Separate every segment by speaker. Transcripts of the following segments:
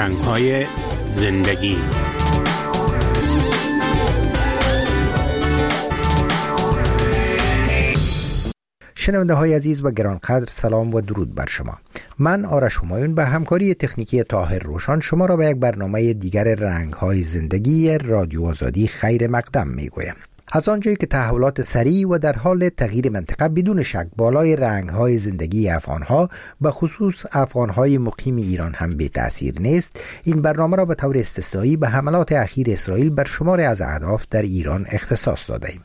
Speaker 1: رنگ‌های زندگی.
Speaker 2: شنونده های عزیز و گرانقدر، سلام و درود بر شما. من آرش همایون به همکاری تکنیکی طاهر روشان شما را به یک برنامه دیگر رنگ‌های زندگی رادیو آزادی خیر مقدم میگویم. از آنجایی که تحولات سریع و در حال تغییر منطقه بدون شک بالای رنگ‌های زندگی افغان‌ها و خصوص افغان‌های مقیم ایران هم بی تأثیر نیست، این برنامه را به طور استثنایی به حملات اخیر اسرائیل بر شماری از اهداف در ایران اختصاص داده‌ایم.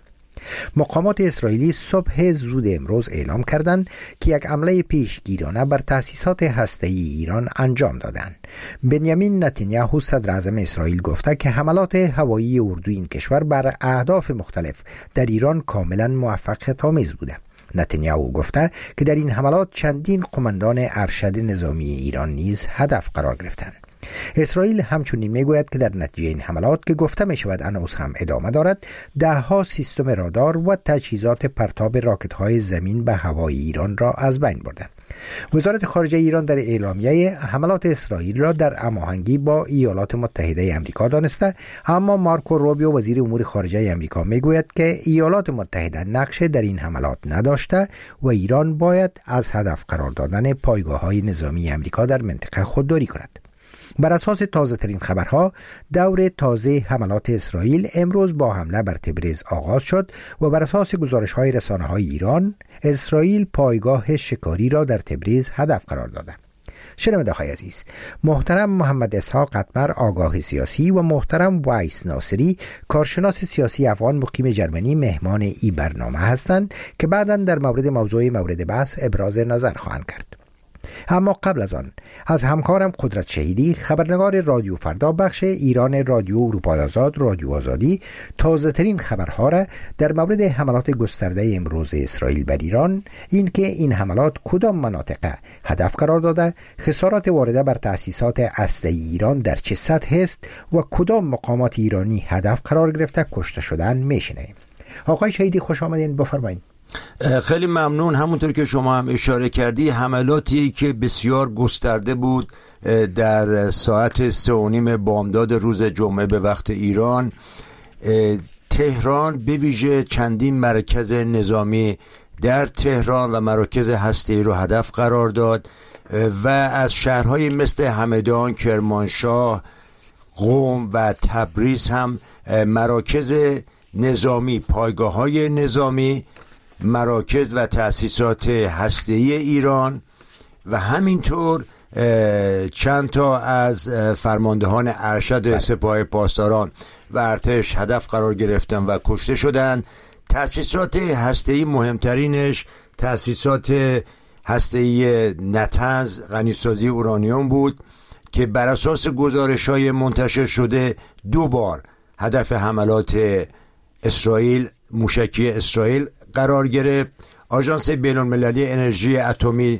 Speaker 2: مقامات اسرائیلی صبح زود امروز اعلام کردند که یک حمله پیشگیرانه بر تأسیسات هسته‌ای ایران انجام دادند. بنیامین نتانیاهو صدر اعظم اسرائیل گفته که حملات هوایی اردوی این کشور بر اهداف مختلف در ایران کاملا موفقیت‌آمیز بوده. نتانیاهو گفته که در این حملات چندین قماندان ارشد نظامی ایران نیز هدف قرار گرفتند. اسرائیل همچنین میگوید که در نتیجه این حملات که گفته می شود هنوز هم ادامه دارد، دهها سیستم رادار و تجهیزات پرتاب راکت های زمین به هوای ایران را از بین برده. وزارت خارجه ایران در اعلامیه حملات اسرائیل را در هماهنگی با ایالات متحده آمریکا دانسته، اما مارکو روبیو وزیر امور خارجه آمریکا میگوید که ایالات متحده نقش در این حملات نداشته و ایران باید از هدف قرار دادن پایگاه‌های نظامی آمریکا در منطقه خودداری کند. بر اساس تازه ترین خبرها، دور تازه حملات اسرائیل امروز با حمله بر تبریز آغاز شد و بر اساس گزارش های رسانه های ایران، اسرائیل پایگاه شکاری را در تبریز هدف قرار داده. شنونده های عزیز، محترم محمد اسحاق قطمر، آگاه سیاسی، و محترم وایس ناصری، کارشناس سیاسی افغان مقیم جرمنی، مهمان این برنامه هستند که بعداً در موضوع مورد بحث ابراز نظر خواهند کرد. اما قبل از آن از همکارم قدرت شهیدی، خبرنگار رادیو فردا بخش ایران رادیو اروپای آزاد رادیو آزادی، تازه ترین خبرها را در مورد حملات گسترده امروز اسرائیل بر ایران، این که این حملات کدام مناطق هدف قرار داده، خسارات وارده بر تأسیسات هسته‌ای ایران در چه سطح است و کدام مقامات ایرانی هدف قرار گرفته کشته شدن میشنویم. آقای شهیدی خوش آمدین، بفرمایید.
Speaker 3: خیلی ممنون. همونطور که شما هم اشاره کردی، حملاتی که بسیار گسترده بود در ساعت 3:30 بامداد روز جمعه به وقت ایران، تهران به ویژه چندین مرکز نظامی در تهران و مراکز هسته‌ای رو هدف قرار داد و از شهرهای مثل همدان، کرمانشاه، قم و تبریز هم مراکز نظامی، پایگاه‌های نظامی، مراکز و تأسیسات هسته‌ای ایران و همینطور چند تا از فرماندهان ارشد سپاه پاسداران و ارتش هدف قرار گرفتن و کشته شدن. تأسیسات هسته‌ای مهمترینش تأسیسات هسته‌ای نطنز غنیسازی اورانیوم بود که بر اساس گزارش‌های منتشر شده 2 بار هدف حملات اسرائیل، موشکی اسرائیل قرار گرفت. آژانس بین‌المللی انرژی اتمی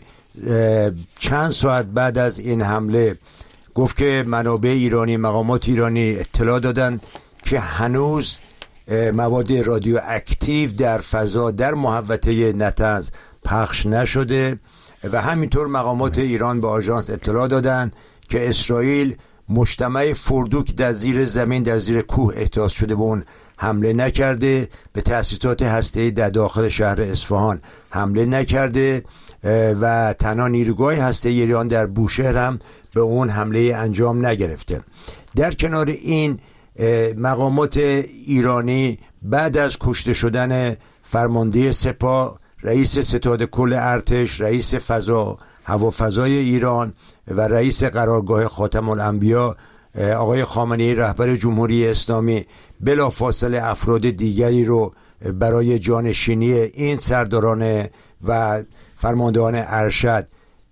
Speaker 3: چند ساعت بعد از این حمله گفت که منابع ایرانی، مقامات ایرانی اطلاع دادند که هنوز مواد رادیواکتیو در فضا در محوطه نطنز پخش نشده و همینطور مقامات ایران به آژانس اطلاع دادند که اسرائیل مجتمع فردو که در زیر زمین، در زیر کوه احداث شده به اون حمله نکرده، به تأسیسات هسته‌ای در داخل شهر اصفهان حمله نکرده و تنها نیروگاه هسته‌ای ایران در بوشهر هم به اون حمله انجام نگرفته. در کنار این، مقامات ایرانی بعد از کشته شدن فرمانده سپاه، رئیس ستاد کل ارتش، رئیس هوافضای ایران و رئیس قرارگاه خاتم الانبیا آقای خامنه‌ای رهبر جمهوری اسلامی، بلافاصله افراد دیگری رو برای جانشینی این سرداران و فرماندهان ارشد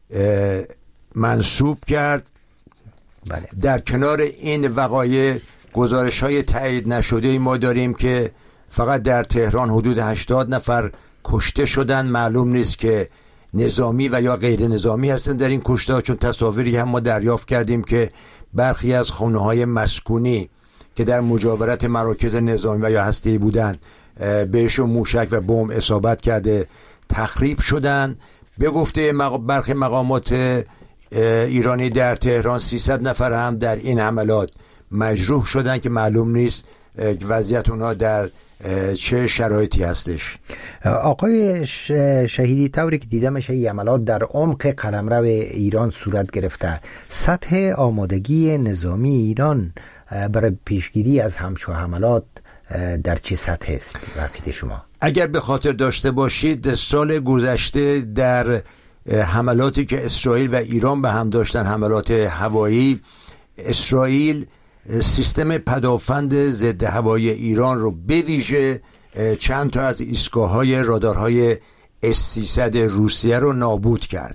Speaker 3: منصوب کرد.
Speaker 2: بله.
Speaker 3: در کنار این وقایع گزارش‌های تایید نشده ما داریم که فقط در تهران حدود 80 نفر کشته شدن. معلوم نیست که نظامی و یا غیر نظامی هستن در این کشته، چون تصاویری هم ما دریافت کردیم که برخی از خانه‌های مسکونی که در مجاورت مراکز نظامی و یا هسته‌ای بودن بهشون موشک و بمب اصابت کرده، تخریب شدن. به گفته برخی مقامات ایرانی در تهران 300 نفر هم در این حملات مجروح شدن که معلوم نیست وضعیت اونها در چه شرایطی هستش.
Speaker 2: آقای شهیدی، طوری که دیده میشه این عملات در عمق قلمرو ایران صورت گرفته. سطح آمادگی نظامی ایران برای پیشگیری از همچون حملات در چه سطح است وقتی شما؟
Speaker 3: اگر به خاطر داشته باشید سال گذشته در حملاتی که اسرائیل و ایران به هم داشتن، حملات هوایی، اسرائیل سیستم پدافند ضد هوایی ایران رو به ویژه چند تا از ایستگاه‌های رادارهای S-300 روسیه رو نابود کرد.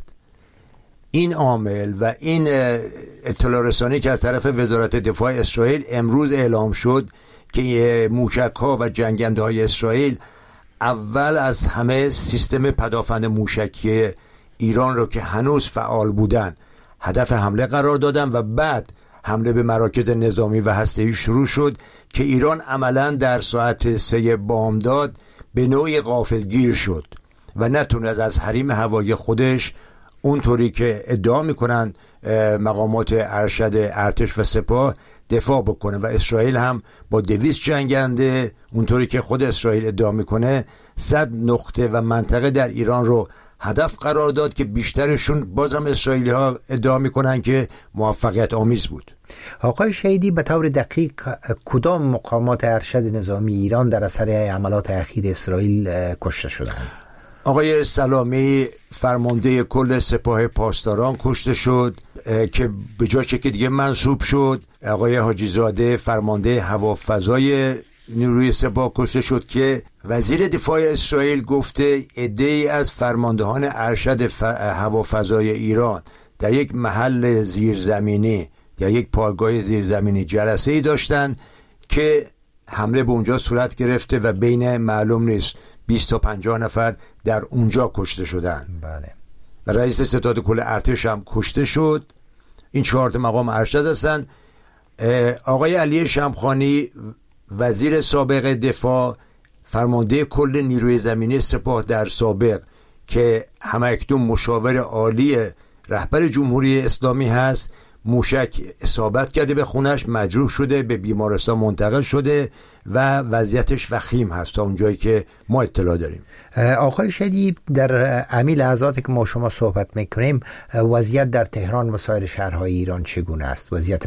Speaker 3: این عامل و این اطلاع رسانی که از طرف وزارت دفاع اسرائیل امروز اعلام شد که موشک‌ها و جنگنده‌های اسرائیل اول از همه سیستم پدافند موشکی ایران رو که هنوز فعال بودن هدف حمله قرار دادن و بعد حمله به مراکز نظامی و هسته‌ای شروع شد که ایران عملاً در ساعت 3 بامداد به نوعی غافلگیر شد و نتونست از حریم هوایی خودش اونطوری که ادعا میکنن مقامات ارشد ارتش و سپاه دفاع بکنه و اسرائیل هم با 200 جنگنده اونطوری که خود اسرائیل ادعا میکنه 100 نقطه و منطقه در ایران رو هدف قرار داد که بیشترشون بازم اسرائیلی ها ادعا میکنن که موفقیت آمیز بود.
Speaker 2: آقای شهیدی، به طور دقیق کدام مقامات ارشد نظامی ایران در اثر عملات اخیر اسرائیل کشته شدند؟
Speaker 3: آقای سلامی فرمانده کل سپاه پاسداران کشته شد که به جای چکی دیگه منصوب شد. آقای حاجی زاده فرمانده هوافضای نیروی سپاه کشته شد که وزیر دفاع اسرائیل گفته عده‌ای از فرماندهان ارشد هوافضای ایران در یک محل زیرزمینی یا یک پایگاه زیرزمینی جلسه‌ای داشتن که حمله به اونجا صورت گرفته و بین معلوم نیست 20 تا 50 نفر در اونجا کشته شدن.
Speaker 2: بله.
Speaker 3: و رئیس ستاد کل ارتش هم کشته شد. این 4 مقام ارشد هستن. آقای علی شمخانی وزیر سابق دفاع فرمانده کل نیروی زمینی سپاه در سابق که همکنون مشاور عالی رهبر جمهوری اسلامی هست، موشک اصابت کرده به خونش، مجروح شده، به بیمارستان منتقل شده و وضعیتش وخیم هست تا اونجایی که ما اطلاع داریم.
Speaker 2: آقای شهیدی، در همین لحظاتی که ما شما صحبت میکنیم وضعیت در تهران و سایر شهرهای ایران چگونه است؟ وضعیت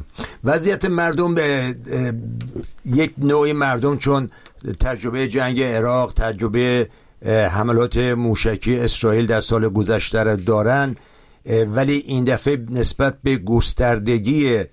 Speaker 2: مردم به یک نوعی مردم چون تجربه جنگ عراق، تجربه حملات موشکی اسرائیل در سال گذشته را دارن، ولی این دفعه نسبت به گستردگی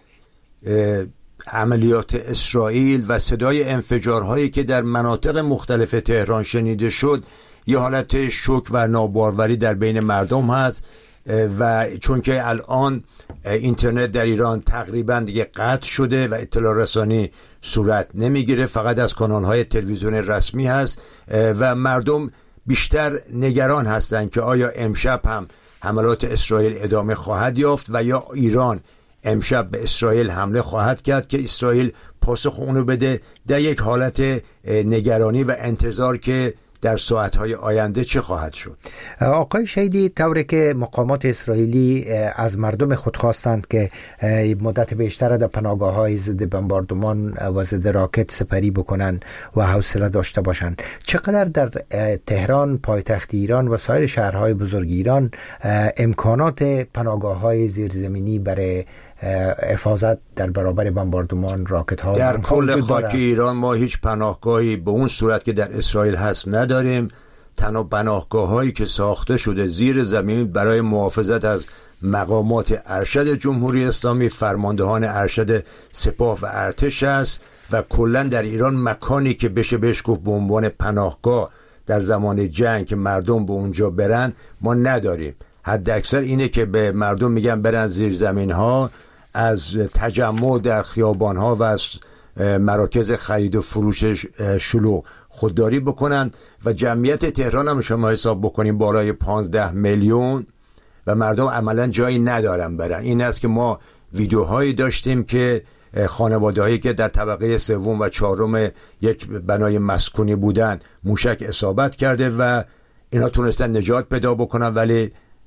Speaker 2: عملیات اسرائیل و صدای انفجارهایی که در مناطق مختلف تهران شنیده شد یه حالت شوک و ناباروری در بین مردم هست و چون که الان اینترنت در ایران تقریبا دیگه قطع شده و اطلاع رسانی صورت نمیگیره، فقط از کانالهای تلویزیون رسمی هست و مردم بیشتر نگران هستند که آیا امشب هم حملات اسرائیل ادامه خواهد یافت و یا ایران امشب به اسرائیل حمله خواهد کرد که اسرائیل پاسخ اونو بده. در یک حالت نگرانی و انتظار که در ساعتهای آینده چه خواهد شد. آقای شهیدی، طوری که مقامات اسرائیلی از مردم خود خواستند که مدت بیشتر در پناهگاه‌های ضد بمباردمان و ضد راکت سپری بکنن و حوصله داشته باشند، چقدر در تهران پایتخت ایران و سایر شهرهای بزرگ ایران امکانات پناهگاه‌های زیرزمینی برای حفاظت در برابر بمباردمان راکت ها
Speaker 3: در کل خاک ایران ما هیچ پناهگاهی به اون صورت که در اسرائیل هست نداریم. تنها پناهگاه هایی که ساخته شده زیر زمین برای محافظت از مقامات ارشد جمهوری اسلامی، فرماندهان ارشد سپاه و ارتش است و کلا در ایران مکانی که بشه بهش گفت به عنوان پناهگاه در زمان جنگ که مردم به اونجا برن ما نداریم. حد اکثر اینه که به مردم میگن برن زیر زمین ها، از تجمع در خیابان ها و از مراکز خرید و فروش شلوغ خودداری بکنن و جمعیت تهران هم شما حساب بکنیم بالای 15 میلیون و مردم عملا جایی ندارن برن. این است که ما ویدیوهایی داشتیم که خانواده‌هایی که در طبقه 3 و 4 یک بنای مسکونی بودن موشک اصابت کرده و اینا تونستن نجات پیدا بکنن ولی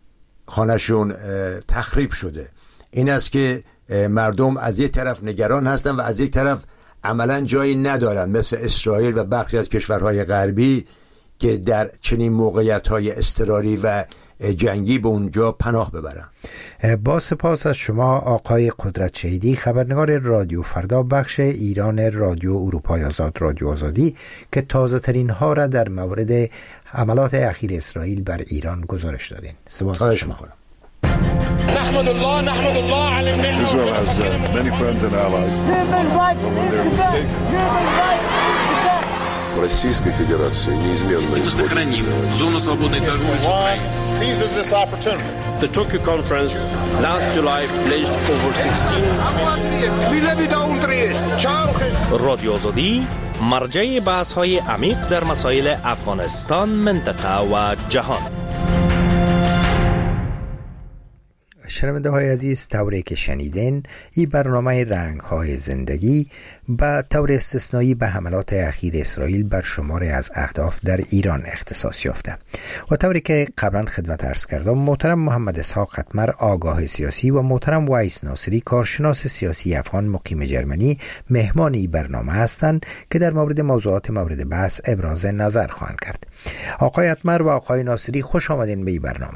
Speaker 3: خانهشون تخریب شده. این است که مردم از یک طرف نگران هستن و از یک طرف عملا جایی ندارن، مثل اسرائیل و بخشی از کشورهای غربی که در چنین موقعیت‌های اضطراری و جنگی به اونجا پناه ببرن.
Speaker 2: با سپاس از شما آقای قدرت شهیدی، خبرنگار رادیو فردا بخش ایران رادیو اروپای آزاد رادیو آزادی، که تازه ترین ها را در مورد حملات اخیر اسرائیل بر ایران گزارش دادین. سپاس از شما.
Speaker 4: نحمد الله على النعمة.
Speaker 5: Israel has many friends and allies. Российской Федерации неизменно
Speaker 6: сохраним зону свободной торговли с Украиной.
Speaker 4: Seizes this opportunity.
Speaker 7: The Tokyo conference last July pledged over 16
Speaker 8: رادیو آزادی مرجع بحث‌های عمیق در مسائل افغانستان، منطقه و جهان.
Speaker 2: شنونده های عزیز، طوری که شنیدین، این برنامه رنگ های زندگی به طور استثنایی به حملات اخیر اسرائیل بر شماری از اهداف در ایران اختصاص یافته و طوری که قبلا خدمت عرض کردم، محترم محمد اسحاق قطمر، آگاه سیاسی، و محترم وایس ناصری، کارشناس سیاسی افغان مقیم جرمنی، مهمان این برنامه هستند که در مورد موضوعات مورد بحث ابراز نظر خواهند کرد. آقای قطمر و آقای ناصری، خوش آمدین به این برنامه.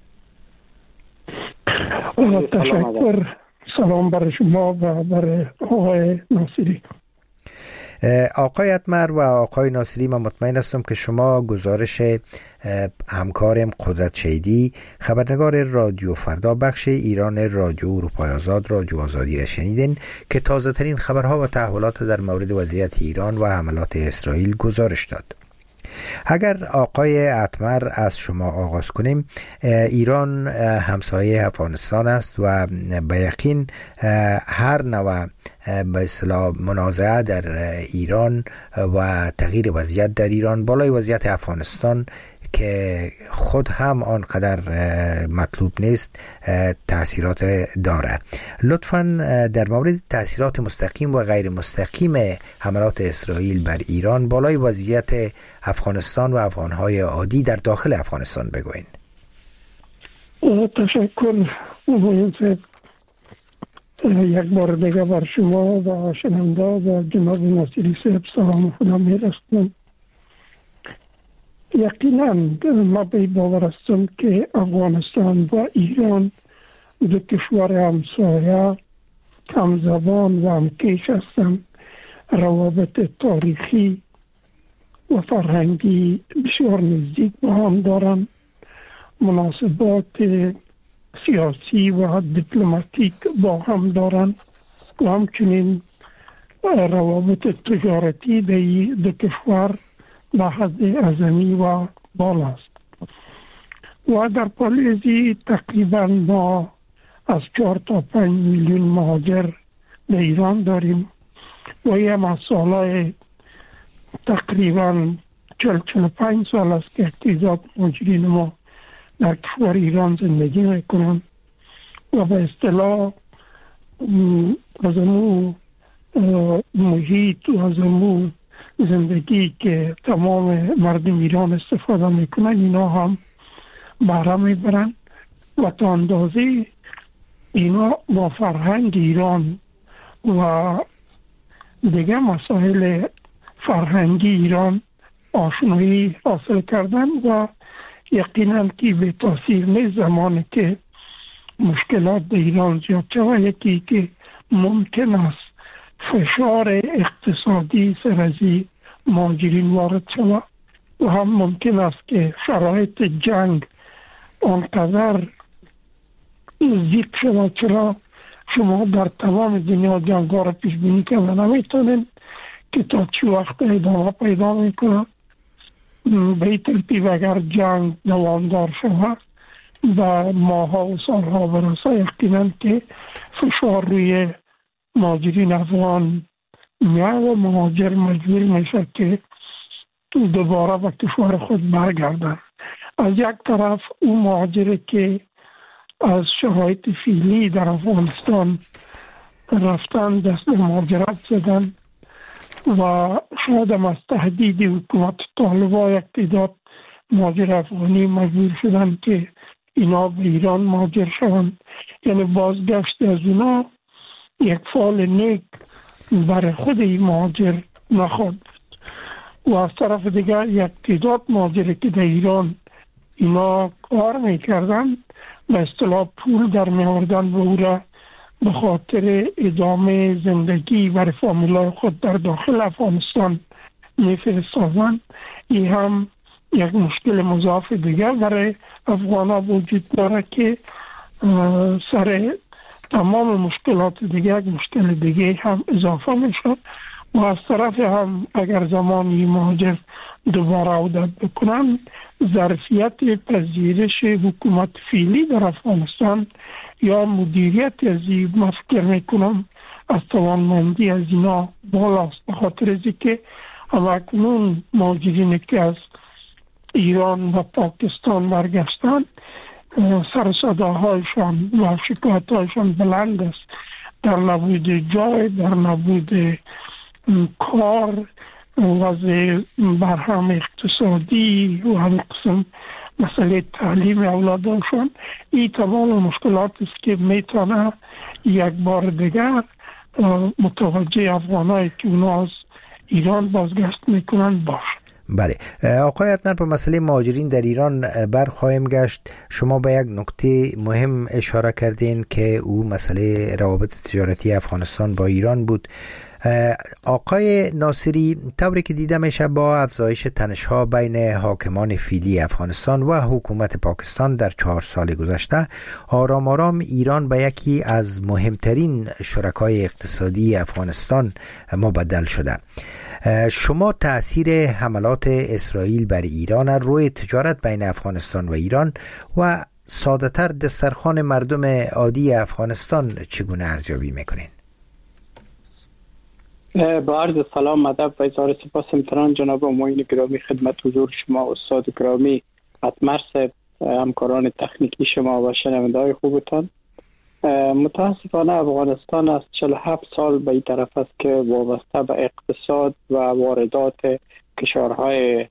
Speaker 9: تشکر. سلام بر شما و بر آقای ناصری.
Speaker 2: آقای قطمر و آقای ناصری، من مطمئن هستم که شما گزارش همکارم قدرت شهیدی، خبرنگار رادیو فردا بخش ایران رادیو اروپای آزاد رادیو آزادی را شنیدین که تازه ترین خبرها و تحولات در مورد وضعیت ایران و حملات اسرائیل گزارش داد. اگر آقای قطمر از شما آغاز کنیم، ایران همسایه افغانستان است و به یقین هر نوع به اصطلاح منازعه در ایران و تغییر وضعیت در ایران بالای وضعیت افغانستان که خود هم آنقدر مطلوب نیست تأثیرات داره. لطفاً در مورد تأثیرات مستقیم و غیر مستقیم حملات اسرائیل بر ایران بالای وضعیت افغانستان و افغانهای عادی در داخل افغانستان بگوین.
Speaker 9: تشکر. یک بار دیگه بر شما و شنونده و جناب ناصری صاحب سلام خدا میرسونم. یقینا ما به باور هستم که افغانستان و ایران دو کشور همسایه، همزبان و همکش هستند. روابط تاریخی و فرهنگی بسیار نزدیک با هم دارند. مناسبات سیاسی و دیپلماتیک با هم دارند و همچنین روابط تجارتی به دو کشور به حد اعظمی و بالا است و در پالیزی تقریبا ما از 4 تا 5 میلیون مهاجر به ایران داریم و یه مسئله تقریبا 40-45 سال است که تعداد مهاجرین ما در کشور ایران زندگی میکنند و به اصطلاح از امو محیط و از امو زندگی که تمام مردم ایران استفاده میکنن اینا هم بهره میبرن و تا اندازه اینا با فرهنگ ایران و دیگه مسائل فرهنگی ایران آشنایی حاصل کردن و یقینا که به تاثیر نیست زمانی که مشکلات در ایران زیاد شود. یکی که ممکن است فشار اقتصادی سرازی مهاجرین وارد شود و هم ممکن است که شرایط جنگ آنقدر نزدیک شود. چرا شما در تمام دنیا جنگ ها را پیش بینی کردن نمیتونید که تا چی وقت ادامه پیدا میکنه. به این ترتیب اگر جنگ دوامدار شود و ماها و سالها برسه، یقینا که فشار روی مهاجرین افغان و مهاجر مجبور میشه که دوباره به کشور خود برگردن. از یک طرف اون مهاجر که از شرایط فعلی در افغانستان رفتن دست مهاجرت زدن و شاید هم از تهدید حکومت طالبان یک تعداد مهاجر افغانی مجبور شدن که اینا به ایران مهاجر شوند. یعنی بازگشت از اینا یک فعل نیک برای خود این مهاجر نخواهد بود. و از طرف دیگر یک تعداد مهاجری که در ایران اینا کار میکردن به اصطلاح پول در میاوردن به او را به خاطر ادامه زندگی برای فامیلای خود در داخل افغانستان میفرستادن. این هم یک مشکل مضاعف دیگر برای افغان‌ها وجود داره که سر تمام مشکلات دیگر مشکل دیگه هم اضافه میشه. و از طرف هم اگر زمانی مهاجر دوباره عودت بکنن ظرفیت پذیرش حکومت فعلی در افغانستان یا مدیریت از این من فکر میکنم از توانمندی از اینا بالاست، به خاطر از که همکنون مهاجرینی که از ایران و پاکستان برگشتن سر صداهایشان و شکایتهایشان بلند است در نبود جای، در نبود کار، وضع برهم اقتصادی و همین قسم مسئله تعلیم اولادشان. این تمام مشکلات است که میتونه یک بار دیگر متوجه افغانایی که اونا از ایران بازگشت میکنن باشه.
Speaker 2: بله آقای عدنان، به مسئله مهاجرین در ایران برخواهیم گشت. شما به یک نکته مهم اشاره کردین که او مسئله روابط تجارتی افغانستان با ایران بود. آقای ناصری، طوری که دیده میشه با افزایش تنش‌ها بین حاکمان فعلی افغانستان و حکومت پاکستان در 4 سال گذشته، آرام آرام ایران به یکی از مهمترین شرکای اقتصادی افغانستان مبدل شده. شما تأثیر حملات اسرائیل بر ایران روی تجارت بین افغانستان و ایران و ساده‌تر دسترخوان مردم عادی افغانستان چگونه ارزیابی میکنین؟
Speaker 10: با عرض سلام، ادب و اظهار سپاس امتنان جناب معین گرامی خدمت حضور شما استاد گرامی اتمرس، همکاران تکنیکی شما و شنونده‌های خوبتان. متاسفانه افغانستان از 47 سال به این طرف است که وابسته به اقتصاد و واردات کشورهای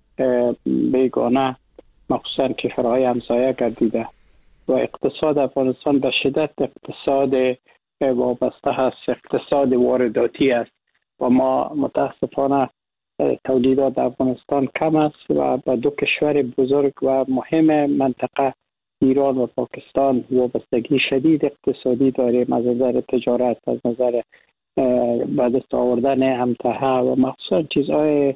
Speaker 10: بیگانه مخصوصا کشورهای همسایه گردیده و اقتصاد افغانستان به شدت اقتصاد وابسته هست، اقتصاد وارداتی است و ما متاسفانه تولیدات افغانستان کم است و به دو کشور بزرگ و مهم منطقه ایران و پاکستان وابستگی شدید اقتصادی داریم، از نظر تجارت، از نظر به دست آوردن امتحه و مخصوصا چیزهای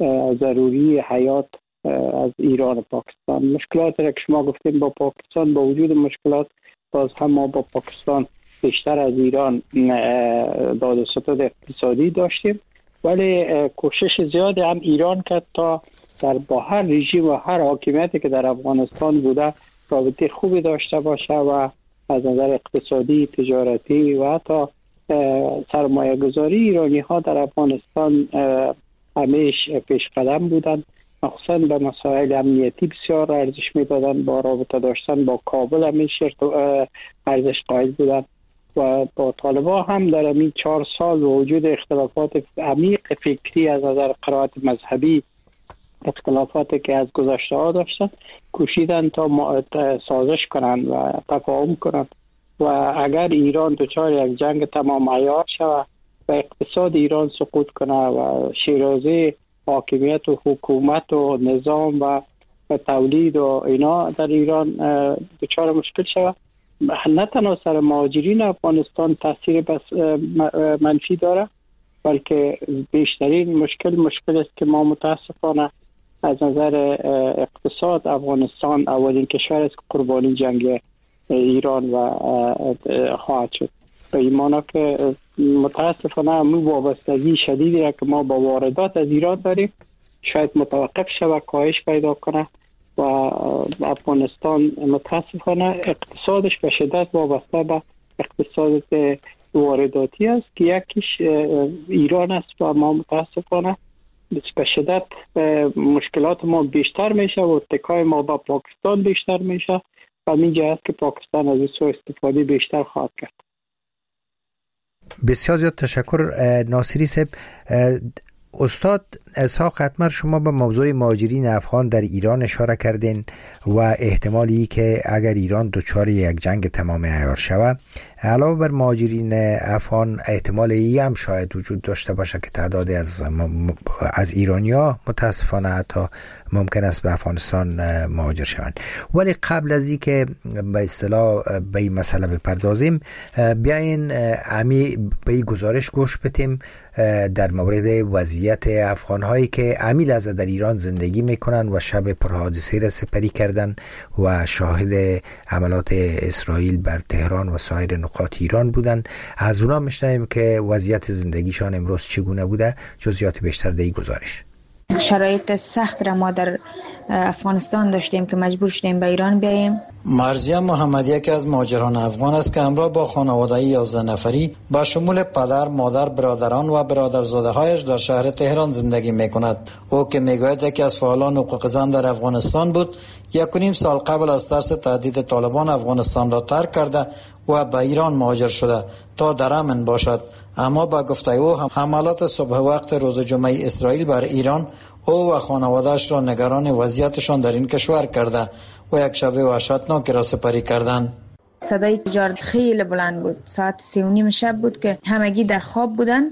Speaker 10: ضروری حیات از ایران و پاکستان. مشکلات را که شما گفتیم با پاکستان، با وجود مشکلات باز هم ما با پاکستان بیشتر از ایران داد و ستد اقتصادی داشتیم، ولی کوشش زیاد هم ایران کرد تا با هر رژیم و هر حاکمیتی که در افغانستان بوده رابطه خوبی داشته باشه و از نظر اقتصادی، تجارتی و حتی سرمایه گذاری ایرانی ها در افغانستان همیش پیش قدم بودند، مخصوصا به مسائل امنیتی بسیار ارزش میدادن، با رابطه داشتن با کابل همیش ارزش قائل بودند و با طالبان هم در این 4 سال وجود اختلافات عمیق فکری از نظر قرائت مذهبی، اختلافاتی که از گذشته ها داشتن، کوشیدن تا سازش کنند و تفاهم کنند و اگر ایران دچار یک جنگ تمام عیار شود و اقتصاد ایران سقوط کنه و شیرازه حاکمیت و حکومت و نظام و تولید و اینا در ایران دچار مشکل شود، نه تنها سر مهاجرین افغانستان تاثیر بس منفی داره، بلکه بیشترین مشکل است که ما متاسفانه از نظر اقتصاد افغانستان اولین کشور است که قربانی جنگ ایران و خواهد شد. به این معنی که متاسفانه همون وابستگی شدیدی را که ما با واردات از ایران داریم شاید متوقف شود، کاهش پیدا کنه و افغانستان متاسفانه اقتصادش به شدت وابسته به اقتصاد وارداتی است که یکیش ایران است و ما متاسفانه به شدت مشکلات ما بیشتر میشه و اتکای ما با پاکستان بیشتر میشه و این جهت که پاکستان از این سوء استفاده بیشتر خواهد کرد.
Speaker 2: بسیار زیاد تشکر ناصری صاحب. استاد اسحاق حتما شما به موضوع مهاجرین افغان در ایران اشاره کردین و احتمالی که اگر ایران دچار یک جنگ تمام عیار شود، علاوه بر مهاجرین افغان احتمال ای هم شاید وجود داشته باشه که تعدادی از ایرانی‌ها متاسفانه حتی ممکن است به افغانستان مهاجر شوند. ولی قبل از اینکه به اصطلاح به این مسئله بپردازیم، بیاین به این گزارش گوش بدیم در مورد وضعیت افغان‌هایی که امی لحظه در ایران زندگی میکنن و شب پرحادثه را سپری کردن و شاهد حملات اسرائیل بر تهران و سایر نقاط ایران بودن. از اونا میشنویم که وضعیت زندگیشان امروز چگونه بوده. جزئیات بیشتر در این گزارش.
Speaker 11: شرایط سخت را ما در افغانستان داشتیم که مجبور شدیم به ایران بیاییم.
Speaker 12: مرضیه محمدی که از مهاجران افغان است که همراه با خانواده 11 نفری با شمول پدر، مادر، برادران و برادرزاده‌هایش در شهر تهران زندگی می‌کند. او که می‌گوید که از فعالان حقوق زن در افغانستان بود، 1.5 سال قبل از ترس تهدید طالبان افغانستان را ترک کرده و به ایران مهاجر شده تا در امن باشد. اما با گفته او حملات صبح وقت روز جمعه اسرائیل بر ایران او و خانواده‌اش را نگران وضعیتشان در این کشور کرده و یک شب وحشتناک را سپری کردند.
Speaker 11: صدای تجارت خیلی بلند بود. ساعت 3:30 شب بود که همگی در خواب بودن.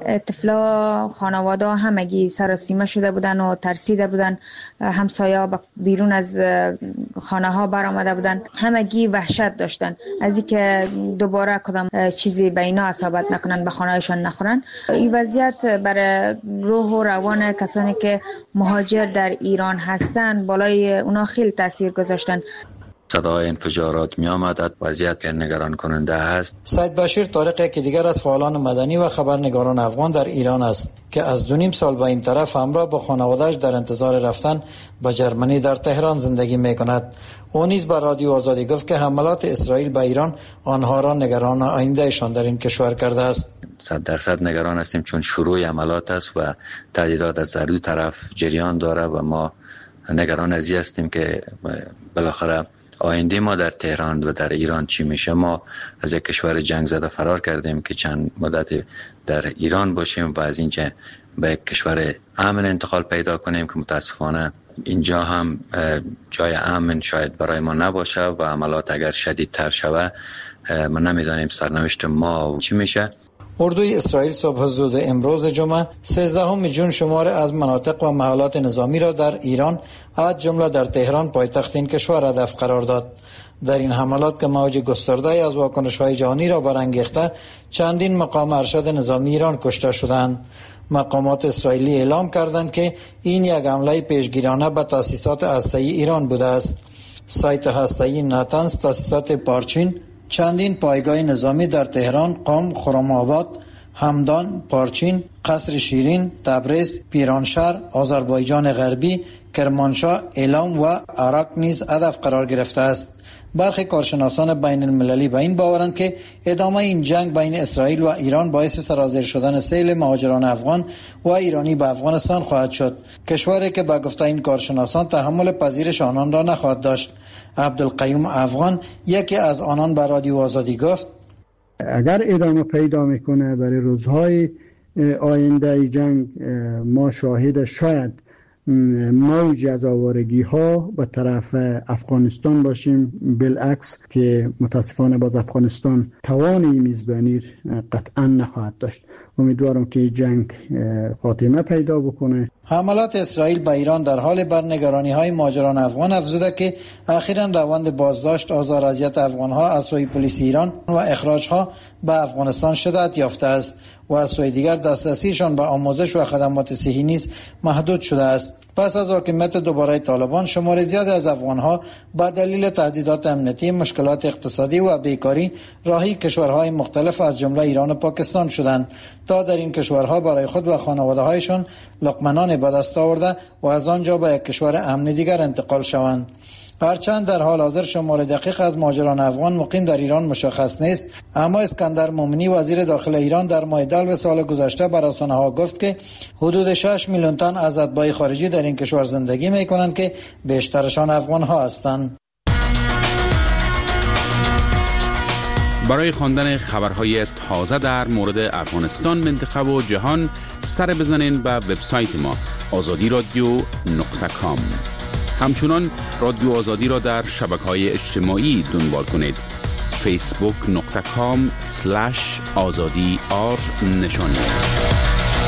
Speaker 11: طفلا خانواده همگی سر و سیمه شده بودن و ترسیده بودن. همسایه بیرون از خانه ها بر آمده بودن. همگی وحشت داشتن از اینکه دوباره کدام چیزی به اینا اصابت نکنن، به خانه‌شان نخورن. این وضعیت برای روح و روان کسانی که مهاجر در ایران هستند بالای اونا خیلی تاثیر گذاشتن.
Speaker 13: صدای انفجارات می آمد، وضعیت نگران کننده است.
Speaker 12: سید بشیر طارق که دیگر از فعالان مدنی و خبرنگاران افغان در ایران است که از 2.5 سال به این طرف همراه با خانواده‌اش در انتظار رفتن به جرمنی در تهران زندگی می کند. او نیز به رادیو آزادی گفت که حملات اسرائیل به ایران آنها را نگران آیندهشان در این کشور کرده است.
Speaker 13: 100% نگران هستیم چون شروع عملات است و تهدیدات از هر دو طرف جریان داره و ما نگران از این هستیم که بالاخره آینده ما در تهران و در ایران چی میشه. ما از یک کشور جنگ زده فرار کردیم که چند مدت در ایران باشیم و از اینجا به یک کشور امن انتقال پیدا کنیم که متاسفانه اینجا هم جای امن شاید برای ما نباشه و عملات اگر شدیدتر شود ما نمیدانیم سرنوشت ما چی میشه.
Speaker 12: اردوی اسرائیل صبح زود امروز جمعه 13 جون شمار از مناطق و محلات نظامی را در ایران از جمله در تهران پایتخت این کشور هدف قرار داد. در این حملات که موج گسترده از واکنش‌های جهانی را برانگیخته، چندین مقام ارشد نظامی ایران کشته شدند. مقامات اسرائیلی اعلام کردند که این یک حمله پیشگیرانه به تأسیسات هسته‌ای ایران بوده است. سایت هسته‌ای ناتنز، تأسیسات پارچین، چندین پایگاه نظامی در تهران، قم، خرم‌آباد، همدان، پارچین، قصر شیرین، تبریز، پیرانشهر، آذربایجان غربی، کرمانشاه، اعلام و عراق نیز هدف قرار گرفته است. برخی کارشناسان بین المللی به این باورند که ادامه این جنگ بین اسرائیل و ایران باعث سرازیر شدن سیل مهاجران افغان و ایرانی به افغانستان خواهد شد، کشوری که به گفته این کارشناسان تحمل پذیرش آنان را نخواهد داشت. عبدالقیوم افغان یکی از آنان به رادیو آزادی گفت
Speaker 14: اگر ادامه پیدا میکنه برای روزهای آینده جنگ ما شاهد شاید موج از آوارگی ها به طرف افغانستان باشیم، بالعکس که متاسفانه باز افغانستان توانی میزبانی قطعا نخواهد داشت. امیدوارم که جنگ خاتمه پیدا بکنه.
Speaker 12: حملات اسرائیل به ایران در حال برنگرانی های مهاجران افغان افزوده که اخیراً روند بازداشت، آزار اذیت افغان ها از سوی پلیس ایران و اخراج ها به افغانستان شدت یافته است و از سوی دیگر دسترسیشان به آموزش و خدمات صحی نیز محدود شده است. پس از حاکمیت دوباره طالبان، شمار زیادی از افغان‌ها با دلیل تهدیدات امنیتی، مشکلات اقتصادی و بیکاری راهی کشورهای مختلف از جمله ایران و پاکستان شدند تا در این کشورها برای خود و خانواده‌هایشان لقمه به دست آورده و از آنجا به یک کشور امن دیگر انتقال شوند. هرچند در حال حاضر شمار دقیق از مهاجران افغان مقیم در ایران مشخص نیست، اما اسکندر مومنی وزیر داخل ایران در ماه دلو سال گذشته بر رسانه‌ها گفت که حدود 6 میلیون تن از اتباع خارجی در این کشور زندگی می‌کنند که بیشترشان افغان‌ها هستند.
Speaker 6: برای خواندن خبرهای تازه در مورد افغانستان، منطقه و جهان سر بزنین به وبسایت ما azadiradio.com. همچنان رادیو آزادی را در شبکه‌های اجتماعی دنبال کنید. facebook.com/azadi نشانی است.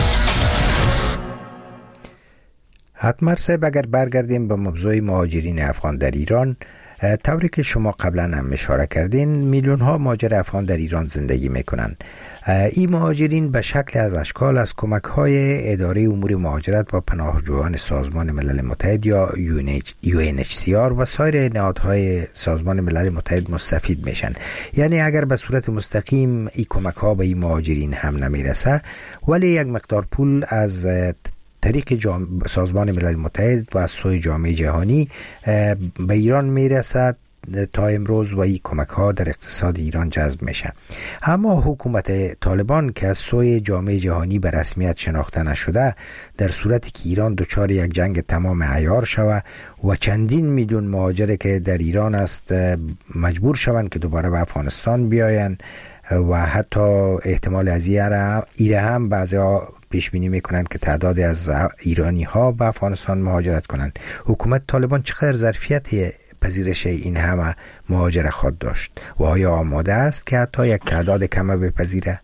Speaker 2: حتما صاحب، اگر برگردیم به موضوع مهاجرین افغان در ایران، طوری که شما قبلا هم اشاره کردین، میلیون ها مهاجر افغان در ایران زندگی میکنن. این مهاجرین به شکل از اشکال از کمک های اداره امور مهاجرت و پناهجویان سازمان ملل متحد یا UNHCR و سایر نهادهای سازمان ملل متحد مستفید میشن. یعنی اگر به صورت مستقیم این کمک ها به این مهاجرین هم نمیرسه، ولی یک مقدار پول از طریق سازمان ملل متحد و از سوی جامعه جهانی به ایران میرسد تا امروز و این کمک ها در اقتصاد ایران جذب میشه. اما حکومت طالبان که از سوی جامعه جهانی به رسمیت شناخته نشده، در صورتی که ایران دچار یک جنگ تمام عیار شود و چندین میلیون مهاجر که در ایران است مجبور شوند که دوباره به افغانستان بیاین و حتی احتمال از ایره هم بعضی‌ها پیش بینی میکنند که تعداد از ایرانی ها به افغانستان مهاجرت کنند. حکومت طالبان چقدر ظرفیت پذیرش این همه مهاجر خود داشت و آیا آماده است که حتی یک تعداد کمه بپذیره؟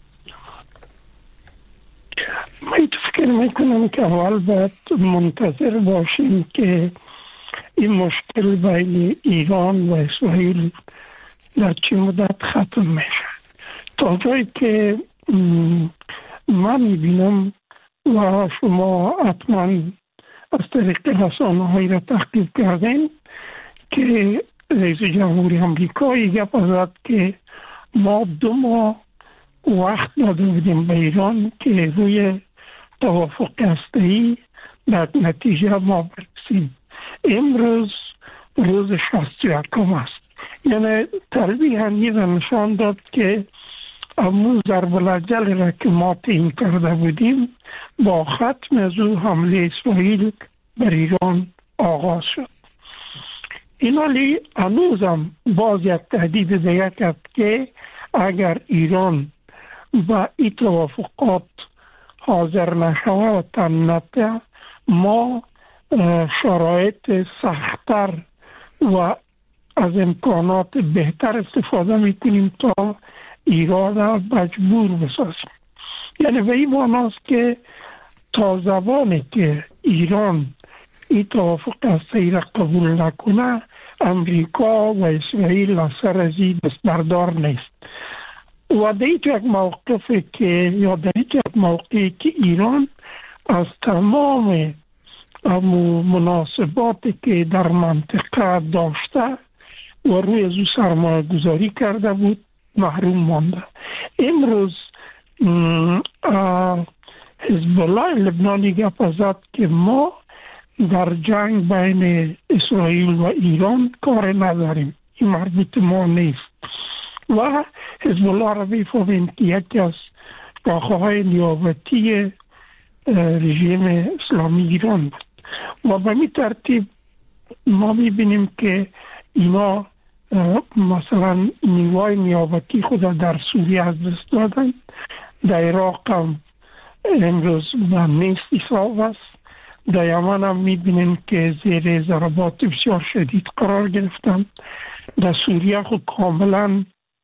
Speaker 9: من فکر میکنم که اول باید منتظر باشیم که این مشکل بین ایران و اسرائیل در چه مدت ختم میشه. تا جایی که من میبینم و شما حتما از طریق رسانه‌های را تحقیق کردین که رئیس جمهوری امریکایی گپ زد که ما 2 ماه وقت داده بودیم به ایران که روی توافق هسته‌ای در نتیجه ما برسیم. امروز روز 61 است. یعنی تلویحاً نشان داد که امون ضرب الاجل را که ما تعیین کرده بودیم با ختم از او حمله اسرائیل بر ایران آغاز شد. این حالی هنوزم باز یک تهدید دیگر کرد که اگر ایران با این توافقات حاضر نشود و تن نده، ما شرایط سخت‌تر و از امکانات بهتر استفاده میکنیم تا ایران را مجبور بسازیم. یعنی به این معناست که تا زمانی که ایران این توافق هسته‌ای را قبول نکنه، امریکا و اسرائیل از سر از این دستبردار نیست. و در یک موقفی که یا در یک موقعی که ایران از تمام مناسباتی که در منطقه داشته و روی از او سرمایه گذاری کرده بود محروم مانده. امروز حزب الله لبنانی گپ زد که ما در جنگ بین اسرائیل و ایران کار نداریم، این مربوط ما نیست. و حزب الله را بیفهمیم که یکی از شاخه‌های نیابتی رژیم اسلامی ایران بود. و به این ترتیب ما میبینیم که اینا مثلا نیروهای نیابتی خود در سوریه از دست دادن، در عراق هم امروز نیست حساب است، در یمن هم میبینیم که زیر ضربات بسیار شدید قرار گرفتن، در سوریه خود کاملا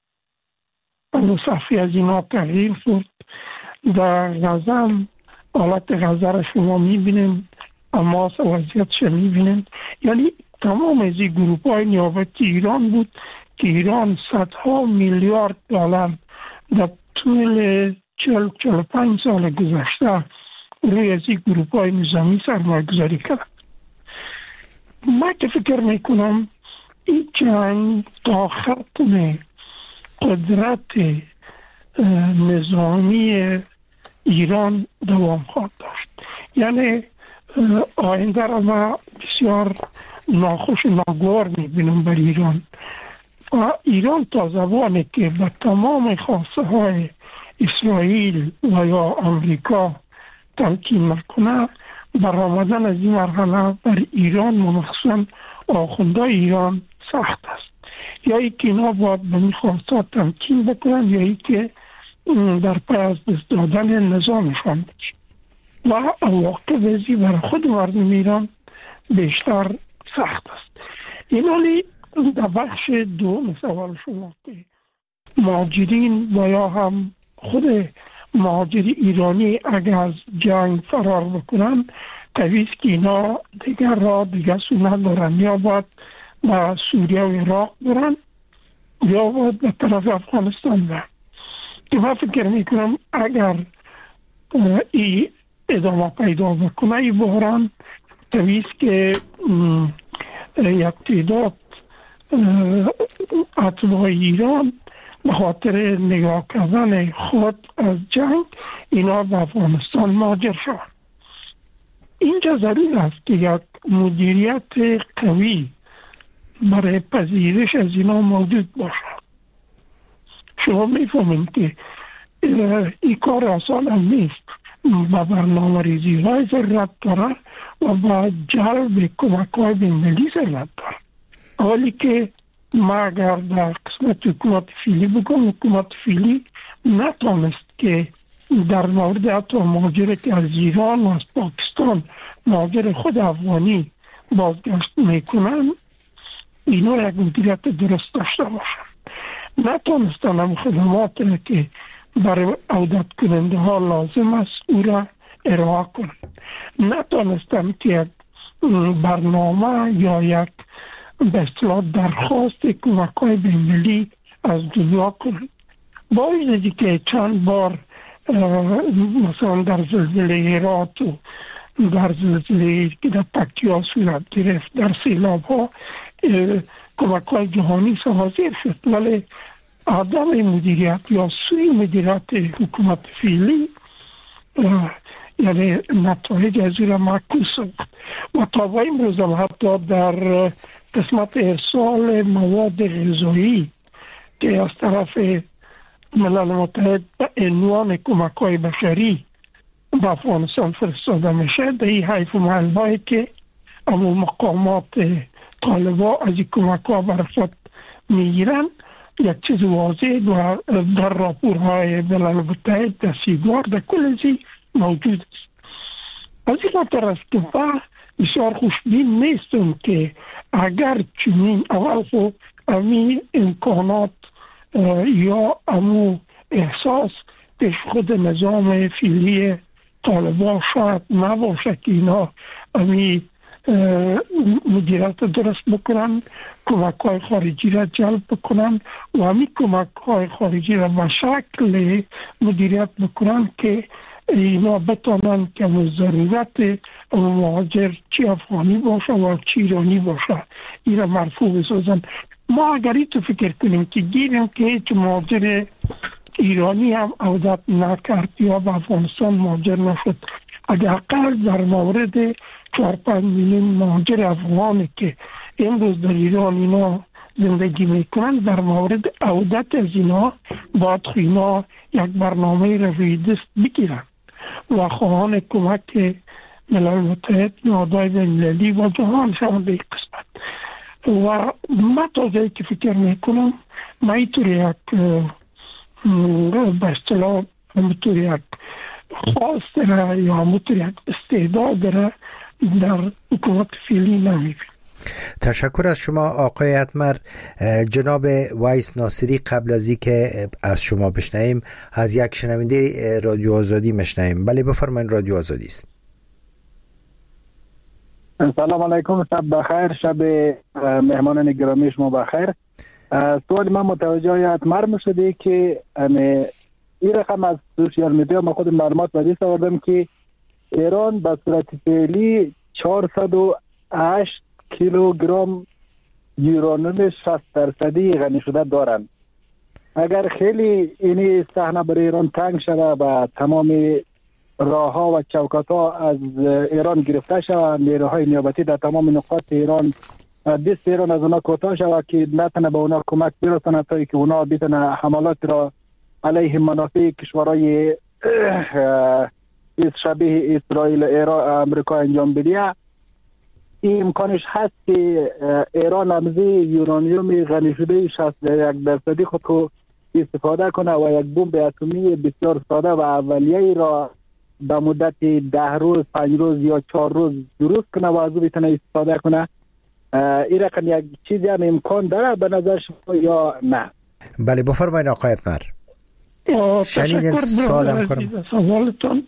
Speaker 9: صفی از اینا تغییر شد، در غزه هم حالت غزه را شما میبینیم، اما وضعیتش میبینیم. یعنی تمام از این گروپ های نیابتی ایران بود که ایران صدها میلیارد دلار در طول 40-45 سال گذشته روی از این گروپ های نظامی سرمایه گذاری کرد. من که فکر میکنم این جنگ تا ختم قدرت نظامی ایران دوام خواهد داشت. یعنی آینده را ما بسیار ناخوش ناگوار میبینم بر ایران. و ایران تا زمانی که به تمام خواسته های اسرائیل و یا امریکا تمکین نکنه، برآمدن از این مرحله بر ایران و مخصوصا آخوندهای ایران سخت است. یا ای که اینا باید به میخواستات تمکین بکنن یا ای که در پی از دست دادن نظامشان بشه و عواقب ازی برای خود مردم ایران بیشتر سخت است. اینالی در بخش دوم سوال شما که مهاجرین و یا هم خود مهاجر ایرانی اگر از جنگ فرار بکنن طبیعی که اینا دیگر را دیگر سنت دارن، یا باید به سوریه و عراق برن یا باید به طرف افغانستان برن. که من فکر میکنم اگر ای ادامه پیدا بکنه ای بحران طبیعی که یک تعداد اتباع ایران به خاطر نگاه کردن خود از جنگ اینا به افغانستان مهاجر شد. اینجا ضرور است که یک مدیریت قوی برای پذیرش از اینا موجود باشد. شما میفهمید که این کار آسان هم نیست، با برنامه ریزی های ضرورت داره و با جلب کمک های بین‌المللی ضرورت داره. حالی که ما اگر در قسمت حکومت فعلی بگم، حکومت فعلی نتونست که در مورد حتی مهاجر که از ایران و از پاکستان مهاجر خود افغانی بازگشت میکنن اینا یک مدیریت درست داشته باشن. نتونستن هم خدمات که برای عودت کننده ها لازم است او را ارائه کنند. نتونستن که یک برنامه یا یک به اصطلاح درخواست کمک‌های بین‌المللی از دنیا کنند. با وجودی که چند بار مثلا در زلزله هرات و در زلزله که در پکتیا صورت گرفت، در سیلاب ها کمک‌های جهانی حاضر شد، ولی عدم مدیریت یا سوی مدیریت حکومت فعلی یعنی نتایج از این را معکوس شد. و تا با این روز هم حتی در قسمت ارسال مواد غذایی که از طرف ملل متحد به عنوان کمک‌های بشری به افغانستان فرستاده میشه، در این حیف و محل‌هایی که اما مقامات طالبا از این کمک‌ها برای خود میگیرن یک چیز واضح در راپورهای ملل متحد در سیگار در کل ازی موجود است. از این خاطر است که بسیار خوشبین نیستم که اگر چنین اول خود امی امکانات یا امو احساس پیش خود نظام فعلی طالبان شاید نباشه که اینا امی مدیریت درست بکنن، کمک های خارجی را جلب بکنن و امی کمک های خارجی را به شکل مدیریت بکنن که اینا بتانن که ضرورت مهاجر چی افغانی باشه و چی ایرانی باشه این را مرفوع بسازن. ما اگر این تو فکر کنیم که گیریم که هیچ مهاجر ایرانی هم عودت نکرد یا به افغانستان مهاجر نشد، اگر قرد در مورد 4-5 میلیون مهاجر افغانی که امروز در ایران اینا زندگی میکنن در مورد عودت از اینا باید اینا یک برنامه را روی دست بگیرن و خواهان کمک ملل متحد نهادهای بین‌المللی و جهان شوند به این قسمت. و من تا جایی که فکر میکنم من اینطور یک به اصطلاح همونطور یک خواست را یا همونطور یک استعداد را در حکومت فعلی نمیبینم.
Speaker 2: تشکر از شما آقای اتمر. جناب وایس ناصری، قبل از اینکه از شما بشنویم از یک شنونده رادیو آزادی میشنویم. بله بفرمایید، رادیو آزادی است.
Speaker 15: سلام علیکم، شب بخیر، شب مهمانان گرامی شما بخیر. سوال من متوجه اتمر میشده که این رقم از سوشیال میدیا ما خود معلومات به دست آوردم که ایران به صورت فعلی 408 کیلوگرم یورانیوم 60% غنی شده دارند. اگر خیلی اینی صحنه برای ایران تنگ شده و تمام راه ها و چوکات ها از ایران گرفته شود، نیروهای نیابتی در تمام نقاط ایران دست ایران از اونا کوتاه شود که نتونه به اونا کمک برسونه تا که اونا بتونه حملات را علیه منافع کشورهای شبیه اسرائیل و امریکا انجام بده. این امکانش هست که ایران امزه یورانیوم غنی شده 61% خود کو استفاده کنه و یک بمب اتمی بسیار ساده و اولیه‌ای را به مدت 10 روز 5 روز یا 4 روز درست کنه و از او بتونه استفاده کنه. این رقم یک چیزی هم امکان داره به نظر شما یا نه؟
Speaker 2: بله بفرمایید آقای اتمر. شنیدین سوالم کنم؟
Speaker 9: سوالتون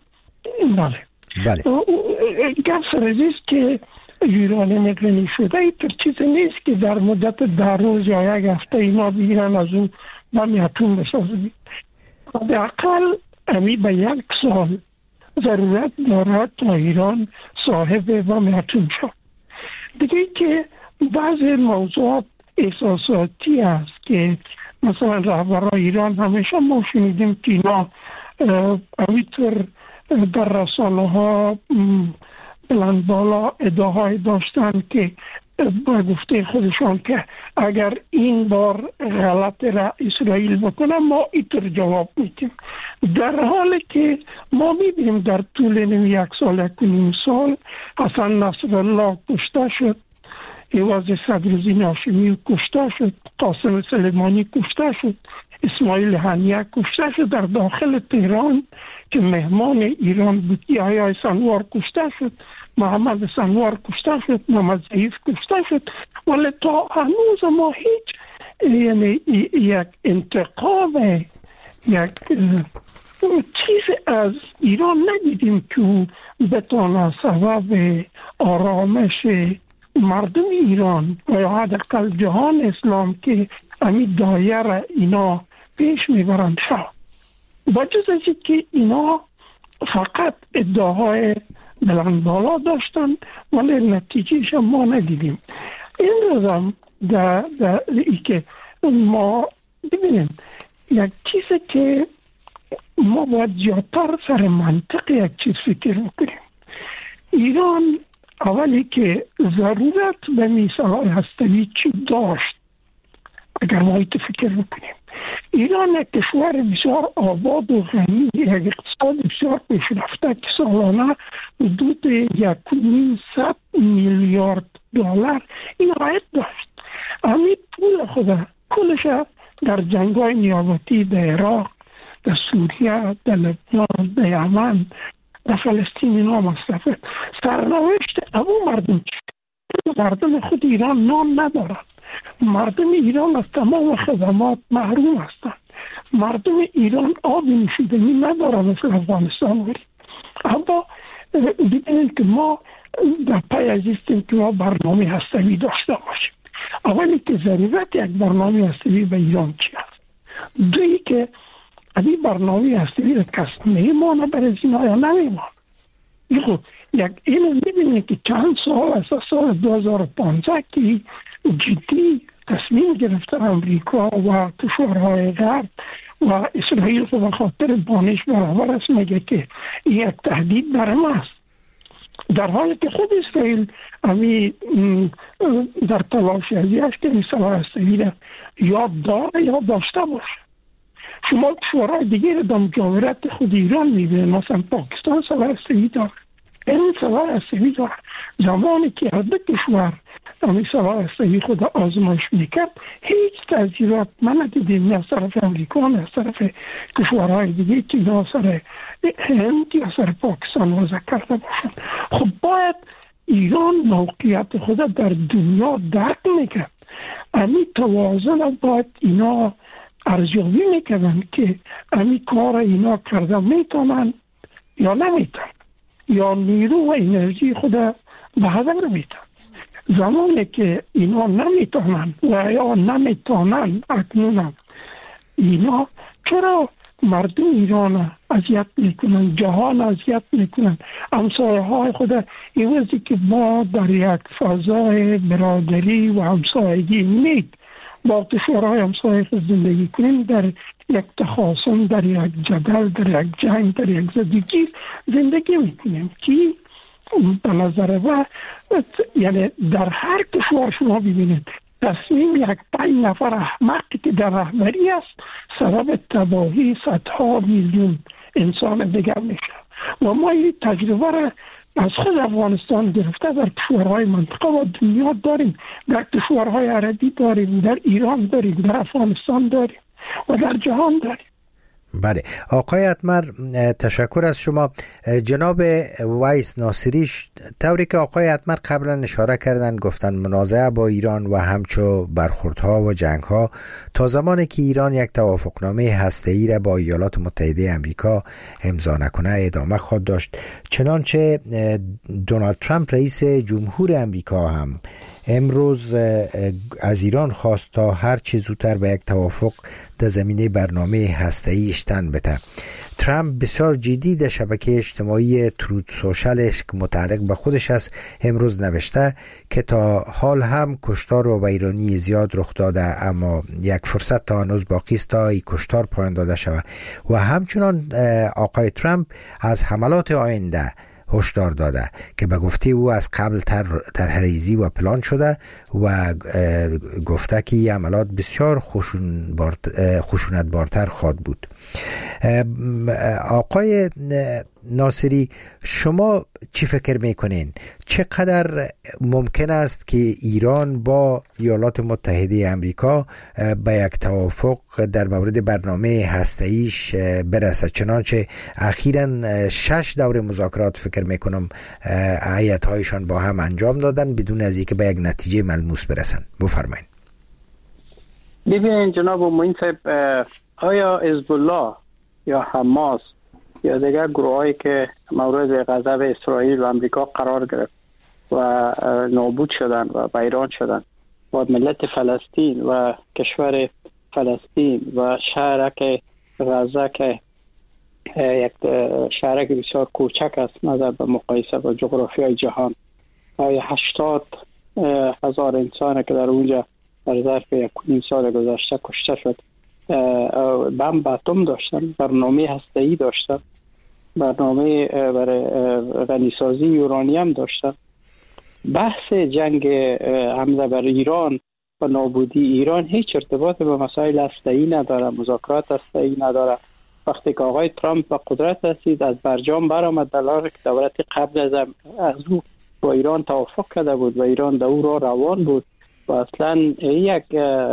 Speaker 2: بله
Speaker 9: گفت رزیز که یورانیوم غنی شده ای تر چیز نیست که در مدت 10 روز یا یک هفته اینا بگیرن از اون بم اتم بسازن. حداقل امی به 1 سال ضرورت دارد تا ایران صاحب بم اتم شد. دیگه که بعضی موضوعات احساساتی است که مثلا رهبران ایران همیشه ما شنیدیم که اینا اویتر در رسانه ها بلند بالا ادعاهای داشتن که با گفته خودشان که اگر این بار غلط را اسرائیل بکنه ما ایتر جواب میدیم، در حالی که ما میبینیم در طول 1 سال 1.5 سال حسن نصرالله کشته شد، ایواز صدرالدین هاشمی کشته شد، قاسم سلیمانی کشته شد، اسماعیل هنیه کشته شد، در داخل تهران که مهمان ایران بود یحیی سنوار کشته شد، محمد سنوار کشته شد، محمد ضعیف کشته شد. ولی تا هنوز ما هیچ یعنی یک انتقام یک چیز از ایران ندیدیم که بتونه سبب آرامش مردم ایران و یا حداقل جهان اسلام که امی دایره اینا پیش میبرند شد. با جز از که اینا فقط ادعاهای بلند بالا داشتن ولی نتیجهش ما ندیدیم. این روزم ای که ما ببینیم یک چیزی که ما باید زیادتر سر منطق یک چیز فکر بکنیم. ایران اولی که ضرورت به میساهای هسته‌ای چی داشت اگر ما ایت فکر بکنیم. ایران یک کشور بسیار آباد و غنی، یک اقتصاد بسیار پیشرفته که سالانه حدود 1.5 میلیارد دلار این عاید داشت. همین پول خود کلش در جنگ‌های نیابتی در عراق، در سوریه، در لبنان، در یمن، در فلسطین اینا مصرف. سرنوشت ابو مردم خود ایران نان ندارد. مردم ایران از تمام خدمات محروم هستند. مردم ایران آب نوشیدنی ندارند مثل افغانستان ولی. اما ببینید که ما در پی ازیستیم که ما برنامه هسته‌ای داشته باشیم. اولی که ضرورت یک برنامه هسته‌ای به ایران چی است؟ دویی که این برنامه هسته‌ای را کس میمانه برای اینا یا نمیمانه. اینو میبینید که چند سال از سال 2015 که جدی تصمیم گرفته امریکا و کشورهای غرب و اسرائیل به خاطر بانش برابر است میگه که یک تهدید بر ما است، در حالی که خود اسرائیل امی در تلاش ازیست که مثلا هسته‌ای یاد داره یا داشته باشه. شما کشورهای دیگه در مجاورت خود ایران میبینید، مثلا پاکستان سلاح هسته‌ای داره، این سلاح هسته‌ای داره. زمانی که هر دو کشور امی سلاح هسته‌ای خود آزمایش میکرد هیچ تأثیرات من ندیدیم، نه از طرف امریکا نه از طرف کشورهای دیگه که نه سر هند یا سر پاکستان وضع کرده باشن. خب باید ایران موقعیت خود در دنیا درک میکرد. امی توازن باید اینا ارزیابی میکردن که امی کار اینا کرده میتونن یا نمیتونن، یا نیرو و انرژی خود به هدر میتونن. زمانی که اینا نمیتونن و یا نمیتونن اکنون اینا چرا مردم ایران اذیت میکنن، جهان اذیت میکنن، همسایه های خود ایوزی که ما در یک فضای برادری و همسایگی نیست با کشورهای همسایه خود زندگی کنیم، در یک تخاصم، در یک جدل، در یک جنگ، در یک زدگی زندگی میکنیم که به نظر و یعنی در هر کشور شما ببینید تصمیم یک 5 نفر احمقی که در رهبری است سبب تباهی صدها میلیون انسان دیگر میشه. و ما این تجربه را از خود افغانستان گرفته در کشورهای منطقه و دنیا داریم، در کشورهای عربی داریم، در ایران داریم، در افغانستان داریم و در جهان داریم.
Speaker 2: بله آقای اتمر، تشکر از شما. جناب ویس ناصری، طوری که آقای اتمر قبلا اشاره کردن، گفتن منازعه با ایران و همچو برخوردها و جنگها تا زمانی که ایران یک توافقنامه هسته‌ای را با ایالات متحده آمریکا امضا نکنه ادامه خواهد داشت. چنانچه دونالد ترامپ رئیس جمهور آمریکا هم امروز از ایران خواست تا هر چه زودتر به یک توافق در زمینه برنامه هسته‌ای تن بده. ترامپ بسیار جدی در شبکه اجتماعی تروت سوشالش که متعلق به خودش است امروز نوشته که تا حال هم کشتار و ویرانی زیاد رخ داده، اما یک فرصت تا هنوز باقی است تا این کشتار پایان داده شود و همچنان آقای ترامپ از حملات آینده هشدار داده که به گفته او از قبل طرح‌ریزی و پلان شده و گفته که این عملات بسیار خشونتبارتر خواهد بود. آقای ناصری، شما چی فکر میکنین؟ چقدر ممکن است که ایران با ایالات متحده آمریکا به یک توافق در مورد برنامه هسته‌ایش برسد؟ چنانچه اخیراً 6 دور مذاکرات فکر میکنم هیئت‌هایشان با هم انجام دادن بدون از اینکه به یک نتیجه ملموس برسن. بفرمایید.
Speaker 10: ببینید جناب معین صاحب، آیا حزب الله یا حماس یا دیگر گروهایی که مورد غضب اسرائیل و آمریکا قرار گرفت و نابود شدن و ویران شدن و ملت فلسطین و کشور فلسطین و شهرک غزه که یک شهرک بسیار کوچک است نظر به مقایسه با جغرافیای جهان، آیا 80,000 انسان که در اونجا در ظرف 1.5 سال گذشته کشته شد، بمب اتم داشتن، برنامه هسته‌ای داشتن، برنامه برای غنیسازی یورانیم داشتن. بحث جنگ حمله بر ایران و نابودی ایران هیچ ارتباط به مسائل هسته‌ای نداره، مذاکرات هسته‌ای نداره. وقتی که آقای ترامپ به قدرت رسید از برجام برآمد در حالی که دولت قبل از او با ایران توافق کرده بود و ایران در او را روان بود و اصلا یک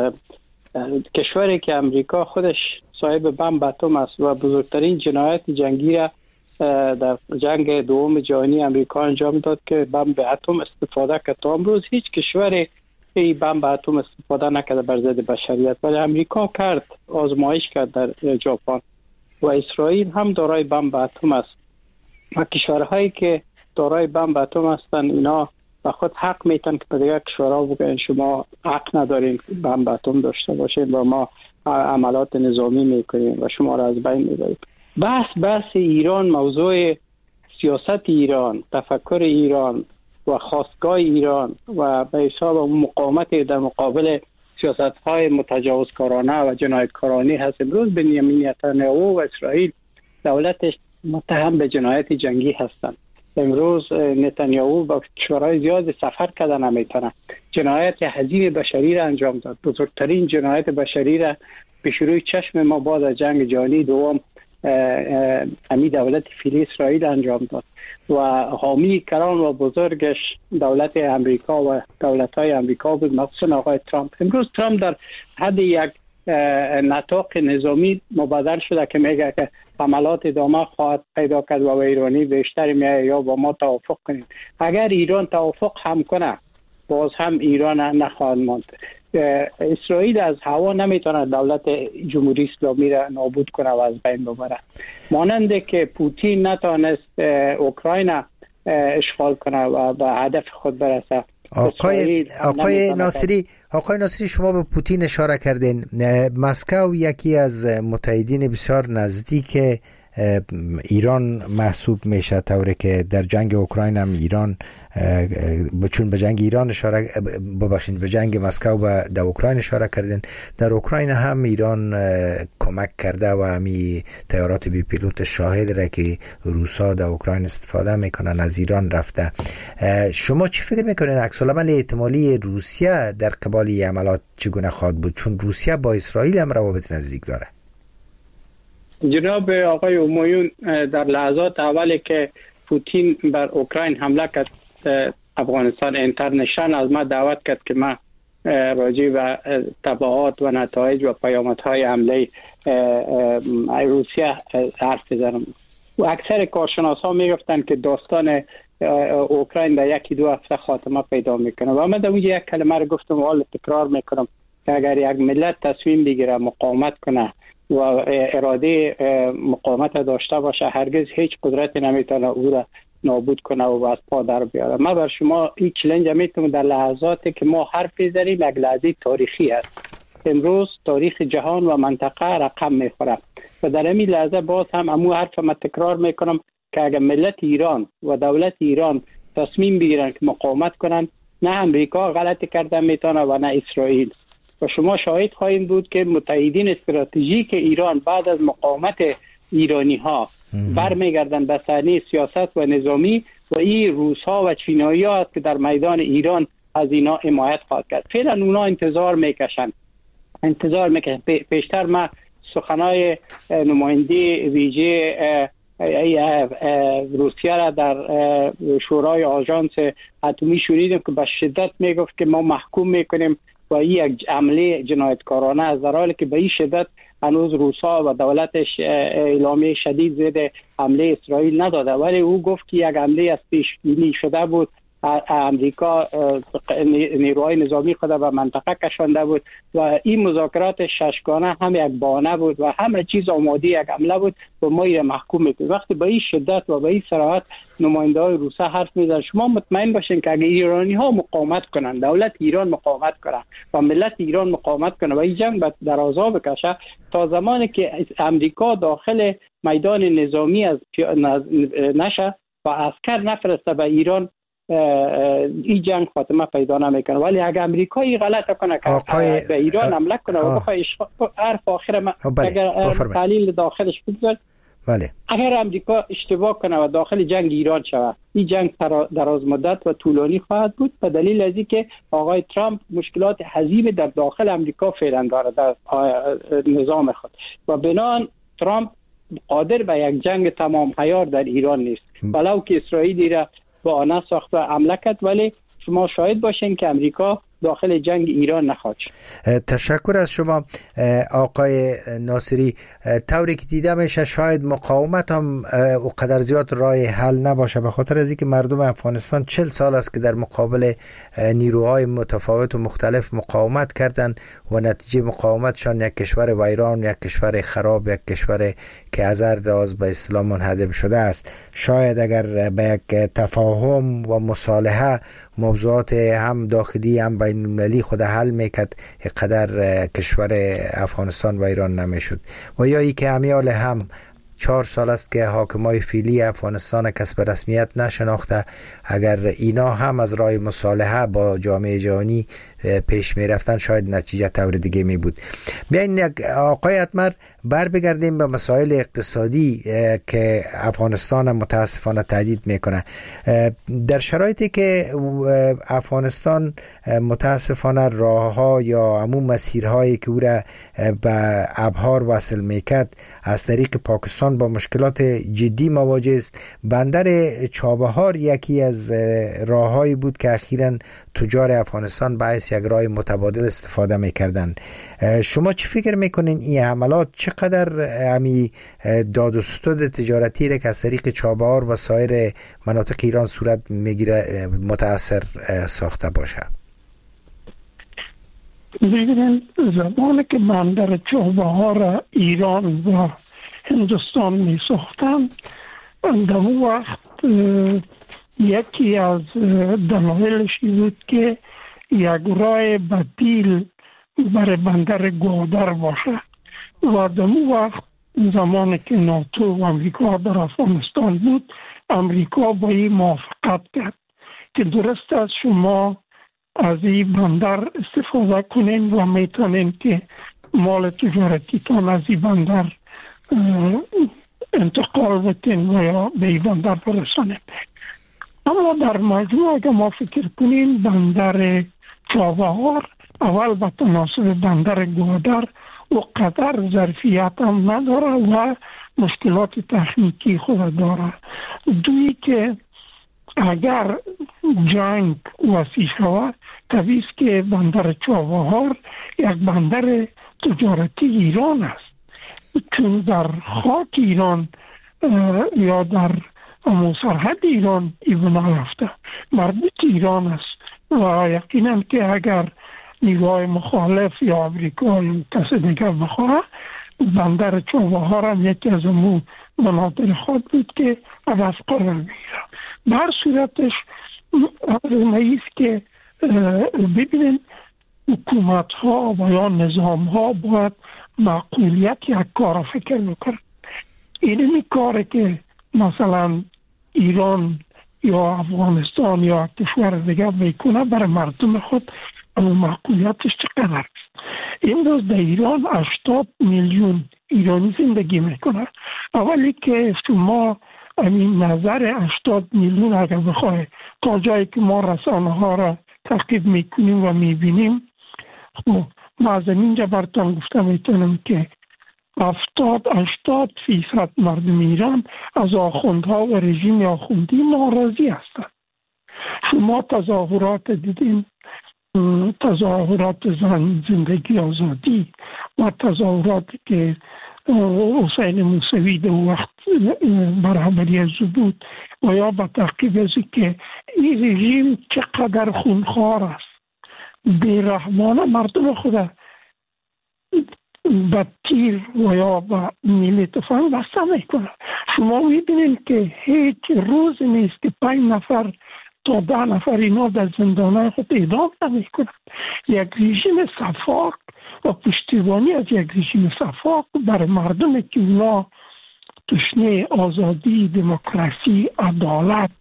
Speaker 10: کشوری که امریکا خودش صاحب بمب اتم است و بزرگترین جنایت جنگی را در جنگ دوم جهانی امریکا انجام داد که بمب اتم استفاده کرد. تا امروز هیچ کشوری این بمب اتم استفاده نکرده بر ضد بشریت، ولی امریکا کرد، آزمایش کرد در ژاپن و اسرائیل هم دارای بمب اتم است و کشورهایی که دارای بمب اتم هستند اینا و خود حق میتن که به دیگر کشورها بگن شما حق ندارین بمب اتم داشته باشین و ما عملات نظامی میکنیم و شما را از بین میبریم. بحث ایران، موضوع سیاست ایران، تفکر ایران و خواستگاه ایران و به حساب مقاومت در مقابل سیاست‌های متجاوزکارانه و جنایتکارانه هست. امروز بنیامین نتانیاهو و اسرائیل دولتش متهم به جنایت جنگی هستند. امروز نتانیاهو با کشورهای زیاد سفر کرده نمیتونه. جنایت هزینه بشری را انجام داد، بزرگترین جنایت بشری را پیش روی چشم ما بعد از جنگ جهانی دوم امی دولت فعلی اسرائیل انجام داد و حامی کران و بزرگش دولت امریکا و دولت‌های امریکا بود، مخصوصا آقای ترامپ. امروز ترامپ در حد یک نطاق نظامی مبادر شده که میگه که حملات ادامه خواهد پیدا کرد و ایرانی بیشتر میگه یا با ما توافق کنید. اگر ایران توافق هم کنه باز هم ایران نخواهد ماند. اسرائیل از هوا نمیتونه دولت جمهوری اسلامی را نابود کنه و از بین ببره، مانند که پوتین نتونست اوکراین اشغال کنه و به هدف خود برسه.
Speaker 2: آقای ناصری شما به پوتین اشاره کردین. مسکو یکی از متحدین بسیار نزدیک ایران محسوب میشه، طوری که در جنگ اوکراین هم ایران چون به جنگ ایران به جنگ مسکو و در اوکراین اشاره کردن، در اوکراین هم ایران کمک کرده و همی طیارات بی پیلوت شاهد را که روسا در اوکراین استفاده میکنن از ایران رفته. شما چی فکر میکنین عکس العمل احتمالی روسیه در قبال عملات چگونه خواهد بود، چون روسیه با اسرائیل هم روابط نزدیک داره؟
Speaker 10: جناب آقای همایون، در لحظات اولی که پوتین بر اوکراین حمله کرد، افغانستان اینترنشنال از ما دعوت کرد که ما راجع به تبعات و نتایج و پیامدهای حمله روسیه حرف بزنم. و اکثر کارشناسان میگفتن که داستان اوکراین در 1-2 هفته خاتمه پیدا میکنه. و من در اونجا یک کلمه رو گفتم و حال تکرار میکنم که اگر یک ملت تصمیم بگیره مقاومت کنه و اراده مقاومت داشته باشه، هرگز هیچ قدرتی نمیتونه او را نابود کنه و از پا در بیاره. من بر شما این چالش میتونم در لحظاتی که ما حرف بزنیم، یک لحظه تاریخی است. امروز تاریخ جهان و منطقه رقم میخوره و در این لحظه باز هم امو حرف ما تکرار میکنم که اگر ملت ایران و دولت ایران تصمیم بگیرن که مقاومت کنن، نه امریکا غلطی کرده میتونه و نه اسرائیل. و شما شاهد خواهید بود که متحدین استراتژیک ایران بعد از مقاومت ایرانی ها برمیگردن به صحنه سیاست و نظامی و این روس ها و چینایی ها که در میدان ایران از اینا حمایت خواهد کرد. فعلا اونا انتظار میکشن. پیشتر ما سخنای نماینده ویژه روسیه را در شورای آژانس اتمی شنیدیم که به شدت میگفت که ما محکوم میکنیم و این یک عمله جنایتکارانه است، در حالی که به این شدت هنوز روسا و دولتش اعلامیه شدید ضد حمله اسرائیل نداده، ولی او گفت که یک حمله از پیش بینی شده بود. امریکا نیروهای نظامی خود به منطقه کشانده بود و این مذاکرات ششگانه هم یک بهانه بود و همه چیز آماده یک حمله بود و ما این محکوم میکنیم. وقتی به این شدت و به این صراحت نماینده های روسا حرف میزنن، شما مطمئن باشین که اگر ایرانی ها مقاومت کنن، دولت ایران مقاومت کنه و ملت ایران مقاومت کنه و این جنگ در آزا بکشه، تا زمانی که امریکا داخل میدان نظامی از نشه و عسکر نفرسته به ایران، این جنگ خاتمه پیدا نمیکنه. ولی اگر امریکایی غلط کنه که به ایران حمله کنه و بخواد حرف آخر اگر تحلیل داخلش بگذار، اگر امریکا اشتباه کنه و داخل جنگ ایران شود، این جنگ دراز مدت و طولانی خواهد بود، به دلیل از اینکه آقای ترامپ مشکلات عظیم در داخل امریکا فعلا داره در نظام خود و بنابراین ترامپ قادر به یک جنگ تمام عیار در ایران نیست، ولو که اسرائیلی را با آنها ساخت و حمله کرد، ولی شما شاهد باشین که امریکا داخل جنگ ایران نخواهد شد.
Speaker 2: تشکر از شما آقای ناصری. طوری که دیده میشه شاید مقاومت هم اونقدر زیاد راه حل نباشه، به خاطر از اینکه مردم افغانستان 40 سال است که در مقابل نیروهای متفاوت و مختلف مقاومت کردن و نتیجه مقاومتشان یک کشور ویران، یک کشور خراب، یک کشور که از هر راز به اسلام منهدم شده است. شاید اگر به یک تفاهم و مصالحه موضوعات هم داخلی هم بین المللی خود حل میکرد، قدر کشور افغانستان و ایران نمیشد. و یا ای که امیال هم 4 سال است که حاکمای فعلی افغانستان کسب رسمیت نشناخته، اگر اینا هم از راه مصالحه با جامعه جهانی پیش می رفتن شاید نتیجه طور دیگه می بود. بیاین آقای اتمر بر بگردیم به مسائل اقتصادی که افغانستان متاسفانه تهدید میکنه. در شرایطی که افغانستان متاسفانه راهها یا عموم مسیرهایی که او را به ابحار وصل میکرد از طریق پاکستان با مشکلات جدی مواجه است، بندر چابهار یکی از راههایی بود که اخیراً تجار افغانستان باعث یک راه متبادل استفاده میکردن. شما چی فکر میکنین این حملات چقدر همی داد و ستد تجارتی را که از طریق چابهار و سایر مناطق ایران صورت میگیره متاثر ساخته باشه؟
Speaker 9: ببینید، زمانی که بندر چابهار ایران و هندوستان می ساختن، در اون وقت یکی از دلایلش بود که یک راه بدیل برای بندر گودر باشه و در اون وقت زمانی که ناتو و امریکا در افغانستان بود، امریکا با این موافقت کرد که درست است شما از این بندر استفاده کنین و میتونین که مال تجارتیتان از این بندر انتقال بتین و یا به این بندر برسانین. اما در مجموع اگر ما فکر کنیم، بندر چابهار اول به تناسب بندر گودر و قدر ظرفیت هم نداره و مشکلات تکنیکی خود داره. دوی که اگر جنگ وسیع شود طبیعی است که بندر چابهار یک بندر تجارتی ایران است، چون در خاک ایران یا در سرحد ایران بنا یافته، مربوط ایران است و یقینا که اگر نیروهای مخالف یا امریکا یا کسی دیگر بخواه بندر چابهار هم یکی از امو مناطق خود بود که عوض قرار بگیره. بر صورتش است که ببینیم حکومت ها و یا نظام ها باید معقولیت یک کار فکر بکنن. اینمی کاره که مثلا ایران یا افغانستان یا کشور دیگه میکنه برای مردم خود معقولیتش چقدر است؟ این روز در ایران 80 میلیون ایرانی زندگی میکنه. اولی که شما این نظر 80 میلیون اگر بخواه تا جایی که ما رسانه ها را تعقیب میکنیم و میبینیم، خب ما از اینجا براتون گفته میتونم که 70-80% مردم ایران از آخوندها و رژیم آخوندی ناراضی هستند. شما تظاهرات دیدین، تظاهرات زندگی آزادی و تظاهراتی که حسین موسوی در وقت برابری از بود و یا با تعقیب از که این رژیم چقدر خونخوار است، بیرحمانه مردم خود با تیر و یا با میل تفنگ بسته میکنه. شما میبینید که هیچ روز نیست که 5 نفر تا 10 نفر اینا در زندانهای خود اعدام نمیکنند. یک رژیم صفاق و پشتیبانی از یک رژیم صفاق برای مردم که اونا تشنه آزادی، دموکراسی، عدالت،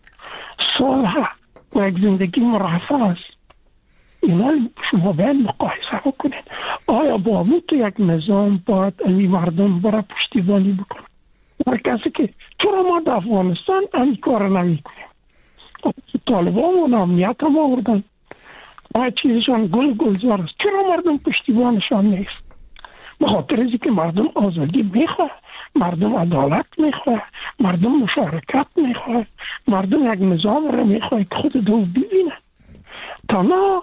Speaker 9: صلح و یک زندگی مرفه است. اینا شما باید مقایسه بکنید. آیا با اون تو یک نظام باید این مردم برای پشتیبانی بکنن؟ هر کسی که چرا ما در افغانستان این کار نمی کنیم؟ طالبان و امنیت هم آوردن، ما چیزشان گلزار است، چرا مردم پشتیبانشان نیست؟ به خاطر اینکه که مردم آزادی میخواه، مردم عدالت میخواه، مردم مشارکت میخواه، مردم یک نظام را میخواه که خود دو ببینه. تنها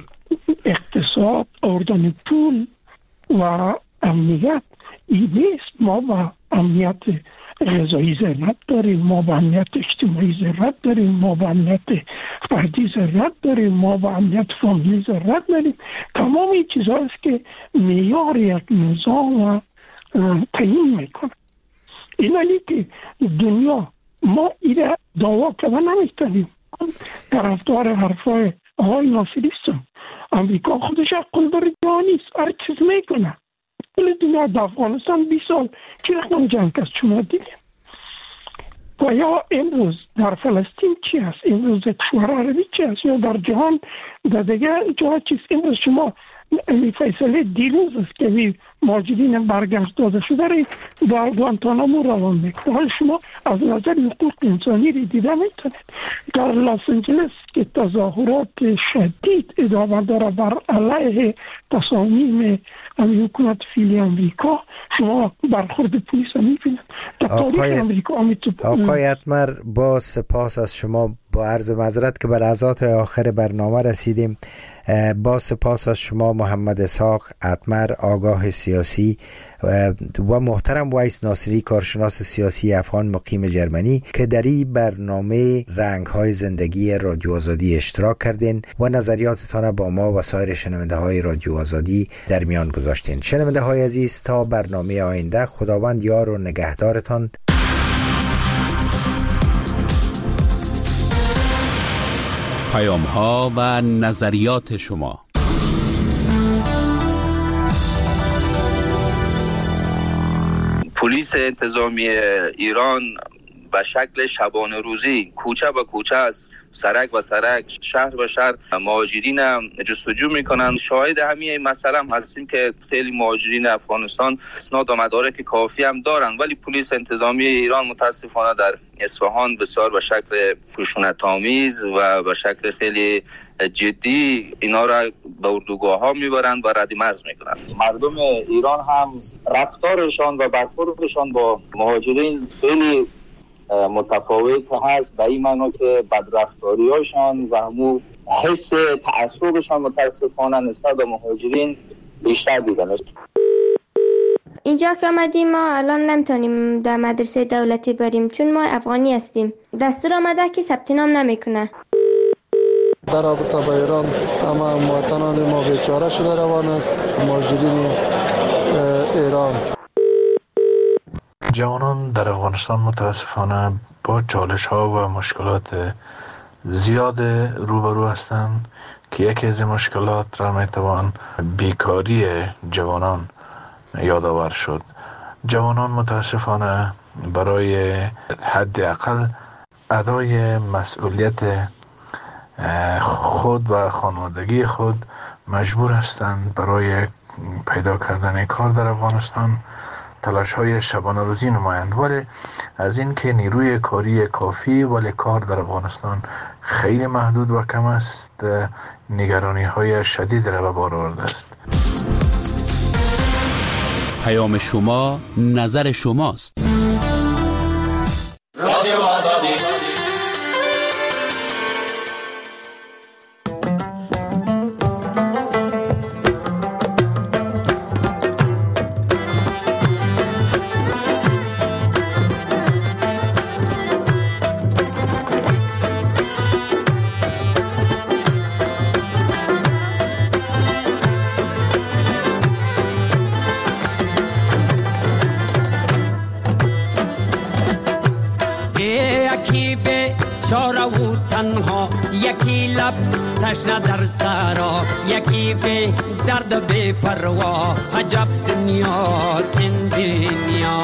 Speaker 9: اقتصاد، آوردن پول و امنیت این نیست. ما با امنیت غذایی ضرورت داریم، ما با امنیت اجتماعی ضرورت داریم، ما با امنیت فردی ضرورت داریم، ما با امنیت فامیلی ضرورت داریم. تمام این چیزهاست که معیار یک نظام تعیین میکنه. اینالی که دنیا ما ایره دعوا کنه نمیتونیم. طرفدار حرفای آقای ناصری هستم. امریکا خودش عقل داره جهانی است، هر چیز میکنه. کل دنیا در افغانستان 20 سال چی رقم جنگ است شما دیدیم. و یا امروز در فلسطین چی است، امروز در کشور عربی چی است، یا در جهان در دیگه جا چیست. امروز شما این فیصله دیروز است که ماجرین برگشت داده شده را در گوانتانامو روان میکنه. حال شما از نظر حقوق انسانی را دیده میتونید در لس آنجلس که تظاهرات شدید ادامه داره بر علیه تصامیم حکومت فعلی امریکا، شما برخورد پلیس را میبینید.
Speaker 2: آقای اتمر، با سپاس از شما، با عرض معذرت که به لحظات آخر برنامه رسیدیم. با سپاس از شما محمد اسحاق اتمر، آگاه سیاسی، و محترم وایس ناصری، کارشناس سیاسی افغان مقیم جرمنی، که در این برنامه رنگ‌های زندگی رادیو آزادی اشتراک کردین و نظریاتتان با ما و سایر شنونده های رادیو آزادی در میان گذاشتین. شنونده های عزیز، تا برنامه آینده، خداوند یار و نگهدارتان.
Speaker 6: پیام‌ها و نظریات شما.
Speaker 16: پلیس انتظامی ایران به شکل شبانه روزی کوچه به کوچه از سرک و سرک، شهر و شهر مهاجرین جستجو میکنند. شاهد همین مسئله هم هستیم که خیلی مهاجرین افغانستان اسناد و مدارک کافی هم دارند، ولی پلیس انتظامی ایران متاسفانه در اصفهان بسیار به شکل خشونت‌آمیز و به شکل خیلی جدی اینا را به اردوگاه‌ها میبرند و ردیمرز میکنند. مردم ایران هم رفتارشان و برخوردشان با مهاجرین خیلی متفاوت هست، به این معنا که بدرفتاری‌هاشان و همون حس تعصبشان متاسفانه نسبت به مهاجرین بیشتر دیدن است.
Speaker 17: اینجا که آمدیم ما الان نمیتونیم در مدرسه دولتی بریم چون ما افغانی هستیم. دستور آمده که ثبت نام نمیکنه.
Speaker 18: در رابطه با ایران اما مواطنان ما بیچاره شده روان است، مهاجرین ایران.
Speaker 19: جوانان در افغانستان متاسفانه با چالش ها و مشکلات زیاد روبرو هستند که یکی از این مشکلات را میتوان بیکاری جوانان یادآور شد. جوانان متاسفانه برای حداقل ادای مسئولیت خود و خانوادگی خود مجبور هستند برای پیدا کردن کار در افغانستان تلاش های شبانه روزی نمایند، ولی از این که نیروی کاری کافی ولی کار در افغانستان خیلی محدود و کم است، نگرانی های شدید را به بار آورده است.
Speaker 6: پیام شما نظر شماست.
Speaker 20: رادیو آزادی.
Speaker 21: یکی لب تشنه در سرا، یکی به درد به پروا، عجب دنیاست این دنیا.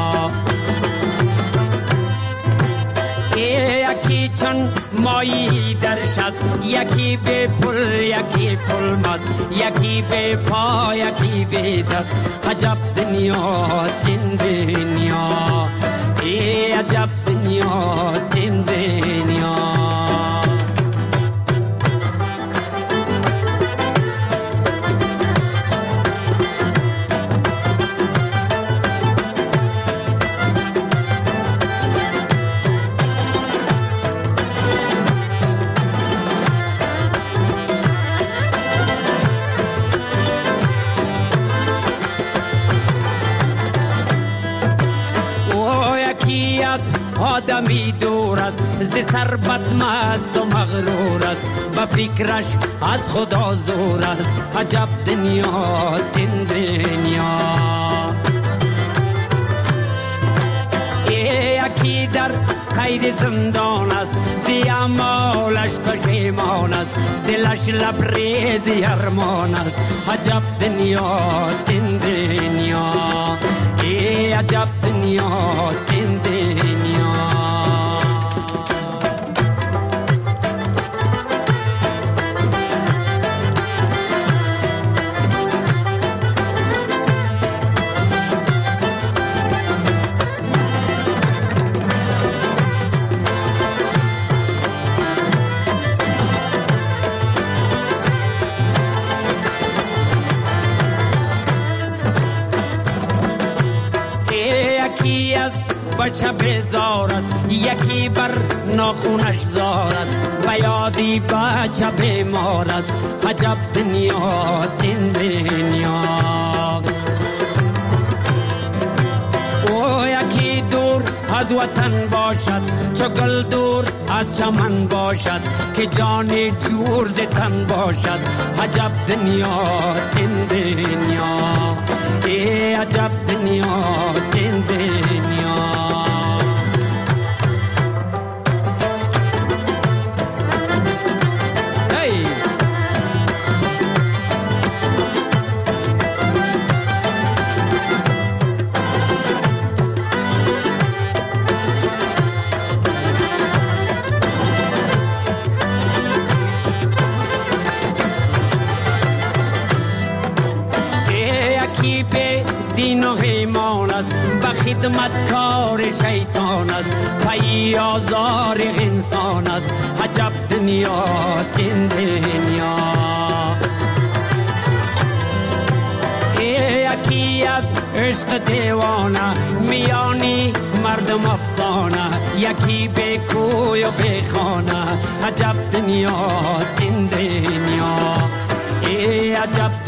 Speaker 21: یکی چون مایی در شست، یکی به پل یکی پل مست، یکی به پا یکی به دست، عجب دنیاست این دنیا. عجب دنیاست این دنیا. آدمی دور است ز ثروت مست و مغرور است، به فکرش از خدا زور است، عجب دنیاست این دنیا. یکی در قید زندان است، زی اعمالش پشیمان است، دلش لبریز ارمان است، عجب دنیاست این دنیا. عجب دنیاست این دنیا. بچه بیزار است، یکی بر ناخونش زار است، و یادی بچه بیمار است، عجب دنیاست این دنیا. او یکی دور از وطن باشد، چو گل دور از چمن باشد، که جانی جور ز تن باشد، عجب دنیاست این دنیا. عجب دنیاست این دنیا. است به خدمتکار شیطان است پی آزار انسان است عجب دنیاست این دنیا یکی از عشق دیوانه میانی مردم افسانه یکی به کوی و به خانه عجب دنیاست این دنیا عجب